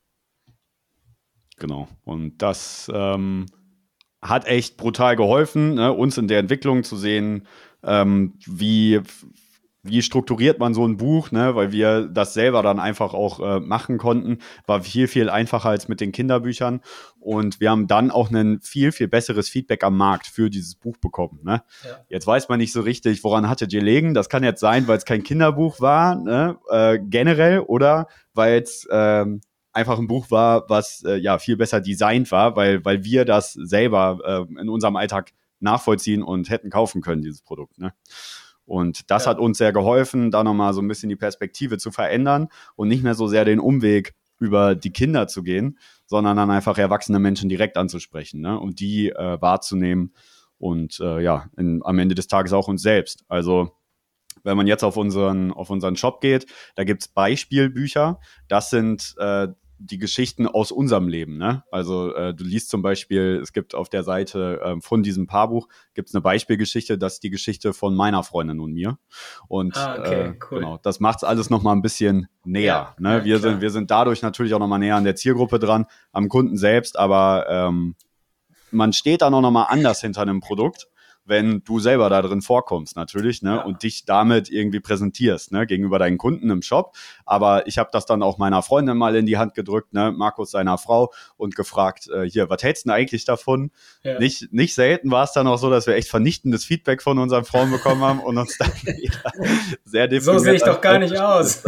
Speaker 2: Genau. Und das ähm, hat echt brutal geholfen, ne, uns in der Entwicklung zu sehen, ähm, wie, wie strukturiert man so ein Buch, ne, weil wir das selber dann einfach auch äh, machen konnten. War viel, viel einfacher als mit den Kinderbüchern. Und wir haben dann auch ein viel, viel besseres Feedback am Markt für dieses Buch bekommen. Ne? Ja. Jetzt weiß man nicht so richtig, woran hattet ihr gelegen. Das kann jetzt sein, weil es kein Kinderbuch war, ne, äh, generell, oder weil es ähm, einfach ein Buch war, was äh, ja viel besser designt war, weil, weil wir das selber äh, in unserem Alltag nachvollziehen und hätten kaufen können, dieses Produkt. Ne? Und das ja. hat uns sehr geholfen, da nochmal so ein bisschen die Perspektive zu verändern und nicht mehr so sehr den Umweg über die Kinder zu gehen, sondern dann einfach erwachsene Menschen direkt anzusprechen, ne? Und die äh, wahrzunehmen und äh, ja, in, am Ende des Tages auch uns selbst. Also wenn man jetzt auf unseren, auf unseren Shop geht, da gibt's Beispielbücher. Das sind äh, die Geschichten aus unserem Leben. Ne? Also äh, du liest zum Beispiel, es gibt auf der Seite äh, von diesem Paarbuch, gibt's eine Beispielgeschichte, das ist die Geschichte von meiner Freundin und mir. Und
Speaker 1: ah, okay,
Speaker 2: äh,
Speaker 1: cool.
Speaker 2: genau, das macht's alles nochmal ein bisschen näher. Ja, ne? Ja, wir, sind, wir sind dadurch natürlich auch nochmal näher an der Zielgruppe dran, am Kunden selbst, aber ähm, man steht dann auch nochmal anders hinter einem Produkt, wenn du selber da drin vorkommst natürlich, ne, ja. und dich damit irgendwie präsentierst, ne, gegenüber deinen Kunden im Shop. Aber ich habe das dann auch meiner Freundin mal in die Hand gedrückt, ne, Markus seiner Frau, und gefragt, äh, hier, was hältst du denn eigentlich davon? Ja. Nicht, nicht selten war es dann auch so, dass wir echt vernichtendes Feedback von unseren Frauen bekommen haben und uns dann sehr deprimiert.
Speaker 1: So sehe ich doch gar nicht aus.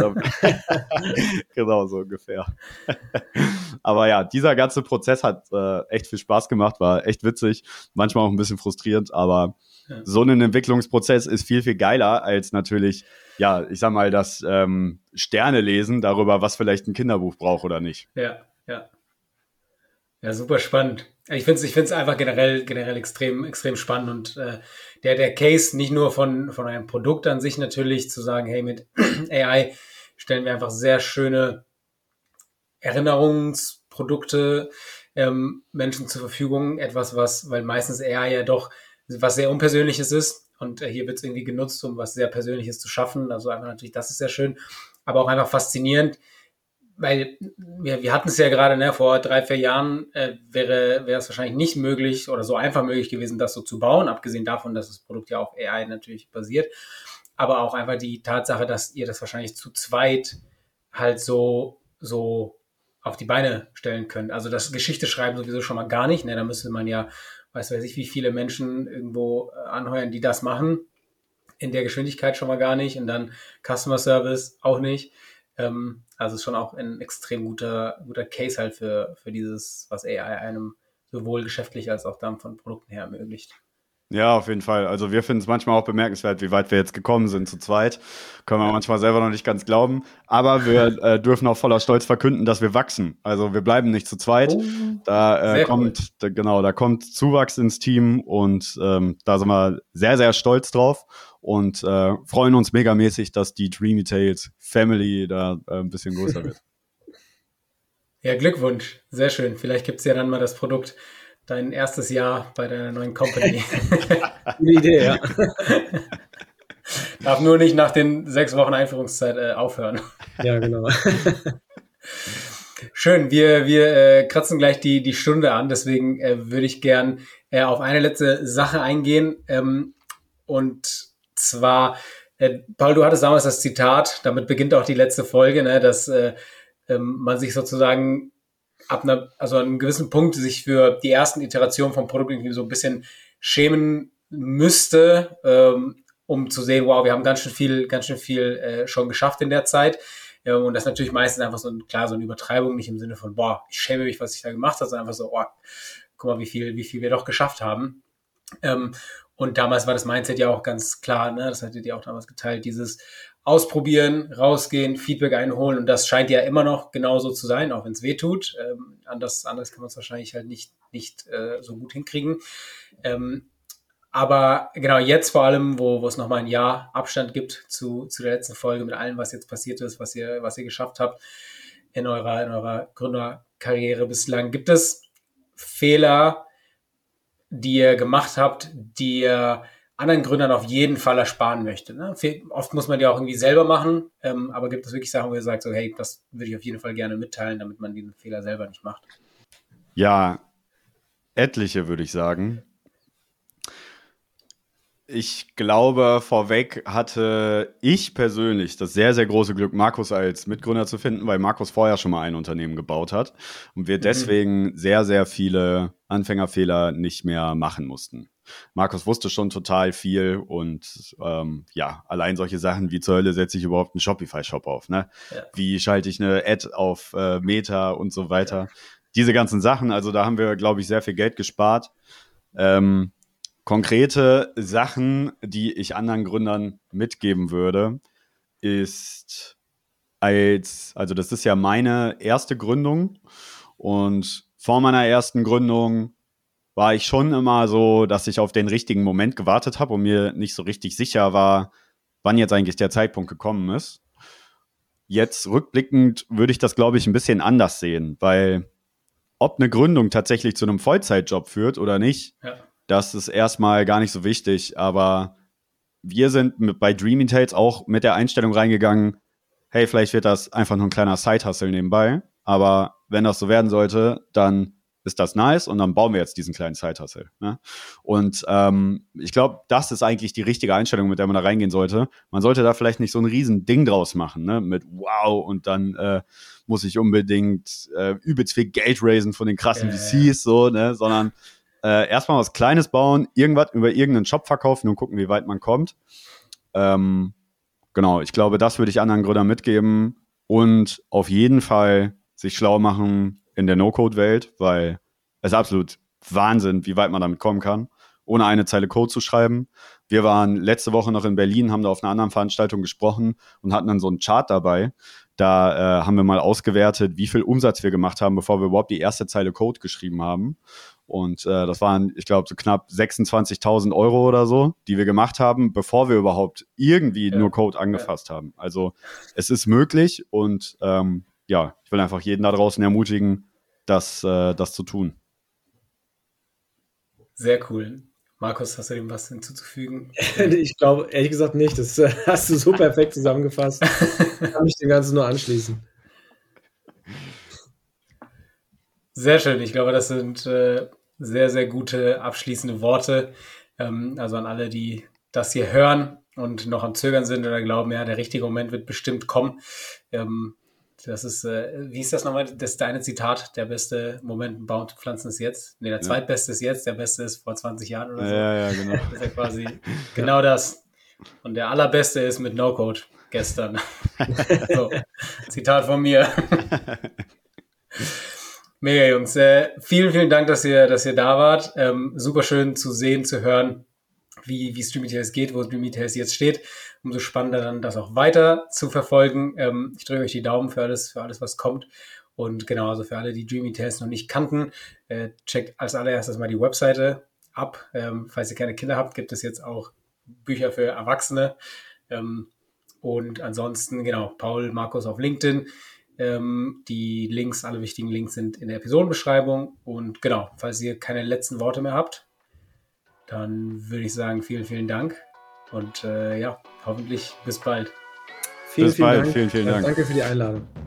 Speaker 2: Genau, so ungefähr. Aber ja, dieser ganze Prozess hat äh, echt viel Spaß gemacht, war echt witzig, manchmal auch ein bisschen frustrierend, aber ja. so ein Entwicklungsprozess ist viel, viel geiler als natürlich, ja, ich sag mal, das ähm, Sterne lesen darüber, was vielleicht ein Kinderbuch braucht oder nicht.
Speaker 1: Ja, ja. Ja, super spannend. Ich finde es ich find's einfach generell, generell extrem, extrem spannend und äh, der, der Case nicht nur von, von einem Produkt an sich natürlich zu sagen, hey, mit A I stellen wir einfach sehr schöne Erinnerungsprodukte ähm, Menschen zur Verfügung. Etwas, was, weil meistens A I ja doch was sehr Unpersönliches ist und äh, hier wird es irgendwie genutzt, um was sehr Persönliches zu schaffen. Also einfach natürlich, das ist sehr schön, aber auch einfach faszinierend, weil wir, wir hatten es ja gerade, ne, vor drei, vier Jahren äh, wäre, wäre es wahrscheinlich nicht möglich oder so einfach möglich gewesen, das so zu bauen, abgesehen davon, dass das Produkt ja auf A I natürlich basiert. aber auch einfach die Tatsache, dass ihr das wahrscheinlich zu zweit halt so, so auf die Beine stellen könnt. Also das Geschichte schreiben sowieso schon mal gar nicht. Ne? Da müsste man ja, weiß weiß ich, wie viele Menschen irgendwo äh, anheuern, die das machen. In der Geschwindigkeit schon mal gar nicht. Und dann Customer Service auch nicht. Ähm, also ist schon auch ein extrem guter, guter Case halt für, für dieses, was A I einem sowohl geschäftlich als auch dann von Produkten her ermöglicht.
Speaker 2: Ja, auf jeden Fall. Also wir finden es manchmal auch bemerkenswert, wie weit wir jetzt gekommen sind zu zweit. Können wir manchmal selber noch nicht ganz glauben. Aber wir äh, dürfen auch voller Stolz verkünden, dass wir wachsen. Also wir bleiben nicht zu zweit.
Speaker 1: Oh,
Speaker 2: Da äh,
Speaker 1: sehr
Speaker 2: kommt,
Speaker 1: cool.
Speaker 2: da, genau, da kommt Zuwachs ins Team und ähm, da sind wir sehr, sehr stolz drauf und äh, freuen uns megamäßig, dass die Dreamy Tales Family da äh, ein bisschen größer wird.
Speaker 1: Ja, Glückwunsch. Sehr schön. Vielleicht gibt es ja dann mal das Produkt, dein erstes Jahr bei deiner neuen Company.
Speaker 4: Gute Idee, ja.
Speaker 1: Darf nur nicht nach den sechs Wochen Einführungszeit äh, aufhören.
Speaker 4: Ja, genau.
Speaker 1: Schön, wir, wir äh, kratzen gleich die, die Stunde an, deswegen äh, würde ich gern äh, auf eine letzte Sache eingehen. Ähm, und zwar, äh, Paul, du hattest damals das Zitat, damit beginnt auch die letzte Folge, ne, dass äh, ähm, man sich sozusagen ab einer, also an einem gewissen Punkt sich für die ersten Iterationen vom Produkt irgendwie so ein bisschen schämen müsste, ähm, um zu sehen, wow, wir haben ganz schön viel, ganz schön viel äh, schon geschafft in der Zeit. Ja, und das ist natürlich meistens einfach so ein, klar, so eine Übertreibung, nicht im Sinne von, boah, ich schäme mich, was ich da gemacht habe, sondern einfach so, oh, guck mal, wie viel, wie viel wir doch geschafft haben. Ähm, und damals war das Mindset ja auch ganz klar, ne, das hattet ihr auch damals geteilt, dieses Ausprobieren, rausgehen, Feedback einholen und das scheint ja immer noch genauso zu sein, auch wenn es weh tut. Ähm, anders, anders kann man es wahrscheinlich halt nicht, nicht äh, so gut hinkriegen. Ähm, aber genau jetzt vor allem, wo, wo es nochmal ein Jahr Abstand gibt zu, zu der letzten Folge mit allem, was jetzt passiert ist, was ihr, was ihr geschafft habt in eurer, in eurer Gründerkarriere bislang, gibt es Fehler, die ihr gemacht habt, die ihr anderen Gründern auf jeden Fall ersparen möchte. Ne? Oft muss man die auch irgendwie selber machen, ähm, aber gibt es wirklich Sachen, wo ihr sagt, so, hey, das würde ich auf jeden Fall gerne mitteilen, damit man diesen Fehler selber nicht macht?
Speaker 2: Ja, etliche würde ich sagen. Ich glaube, vorweg hatte ich persönlich das sehr, sehr große Glück, Markus als Mitgründer zu finden, weil Markus vorher schon mal ein Unternehmen gebaut hat und wir deswegen sehr, sehr viele Anfängerfehler nicht mehr machen mussten. Markus wusste schon total viel und ähm, ja, allein solche Sachen wie zur Hölle setze ich überhaupt einen Shopify-Shop auf, ne?
Speaker 1: Ja.
Speaker 2: Wie schalte ich eine Ad auf äh, Meta und so weiter. Diese ganzen Sachen, also da haben wir, glaube ich, sehr viel Geld gespart. Ähm, Konkrete Sachen, die ich anderen Gründern mitgeben würde, ist als, also das ist ja meine erste Gründung und vor meiner ersten Gründung war ich schon immer so, dass ich auf den richtigen Moment gewartet habe und mir nicht so richtig sicher war, wann jetzt eigentlich der Zeitpunkt gekommen ist. Jetzt rückblickend würde ich das, glaube ich, ein bisschen anders sehen, weil ob eine Gründung tatsächlich zu einem Vollzeitjob führt oder nicht,
Speaker 1: Ja.
Speaker 2: das ist erstmal gar nicht so wichtig, aber wir sind mit, bei Dreamy Tales auch mit der Einstellung reingegangen, hey, vielleicht wird das einfach nur ein kleiner Side-Hustle nebenbei, aber wenn das so werden sollte, dann ist das nice und dann bauen wir jetzt diesen kleinen Side-Hustle. Ne? Und ähm, ich glaube, das ist eigentlich die richtige Einstellung, mit der man da reingehen sollte. Man sollte da vielleicht nicht so ein riesen Ding draus machen, ne? Mit wow und dann äh, muss ich unbedingt äh, übelst viel Geld raisen von den krassen
Speaker 1: Ja,
Speaker 2: V Cs, so, ne? Sondern Äh, erstmal was Kleines bauen, irgendwas über irgendeinen Shop verkaufen und gucken, wie weit man kommt. Ähm, genau, ich glaube, das würde ich anderen Gründern mitgeben und auf jeden Fall sich schlau machen in der No-Code-Welt, weil es ist absolut Wahnsinn, wie weit man damit kommen kann, ohne eine Zeile Code zu schreiben. Wir waren letzte Woche noch in Berlin, haben da auf einer anderen Veranstaltung gesprochen und hatten dann so einen Chart dabei. Da äh, haben wir mal ausgewertet, wie viel Umsatz wir gemacht haben, bevor wir überhaupt die erste Zeile Code geschrieben haben. Und äh, das waren, ich glaube, so knapp sechsundzwanzigtausend Euro oder so, die wir gemacht haben, bevor wir überhaupt irgendwie
Speaker 1: Ja.
Speaker 2: nur Code angefasst ja. haben. Also es ist möglich und ähm, ja, ich will einfach jeden da draußen ermutigen, das, äh, das zu tun.
Speaker 1: Sehr cool. Markus, hast du dem was hinzuzufügen?
Speaker 4: Ich glaube, ehrlich gesagt nicht. Das äh, hast du so perfekt zusammengefasst. Ich kann mich dem Ganzen nur anschließen.
Speaker 1: Sehr schön. Ich glaube, das sind äh, sehr, sehr gute abschließende Worte. Ähm, also an alle, die das hier hören und noch am Zögern sind oder glauben, ja, der richtige Moment wird bestimmt kommen. Ähm, das ist, äh, wie ist das nochmal, das deine Zitat, der beste Moment, einen Baum zu pflanzen ist jetzt. Nee, der ja. zweitbeste ist jetzt, der beste ist vor zwanzig Jahren oder so.
Speaker 2: Ja, ja, genau.
Speaker 1: Das ist ja quasi genau das. Und der allerbeste ist mit No-Code gestern. So, Zitat von mir. Mega, Jungs. Äh, vielen, vielen Dank, dass ihr, dass ihr da wart. Ähm, super schön zu sehen, zu hören, wie, wie Stream Details geht, wo Stream Details jetzt steht. Umso spannender dann, das auch weiter zu verfolgen. Ähm, ich drücke euch die Daumen für alles, für alles, was kommt. Und genau, also für alle, die Dream Details noch nicht kannten, äh, checkt als allererstes mal die Webseite ab. Ähm, falls ihr keine Kinder habt, gibt es jetzt auch Bücher für Erwachsene. Ähm, und ansonsten, genau, Paul, Markus auf LinkedIn. Ähm, die Links, alle wichtigen Links sind in der Episodenbeschreibung. Und genau, falls ihr keine letzten Worte mehr habt, dann würde ich sagen, vielen, vielen Dank. Und äh, ja, hoffentlich bis bald.
Speaker 4: Vielen,
Speaker 2: bis
Speaker 4: vielen
Speaker 2: bald.
Speaker 4: Dank.
Speaker 2: Vielen, vielen Dank.
Speaker 4: Danke für die Einladung.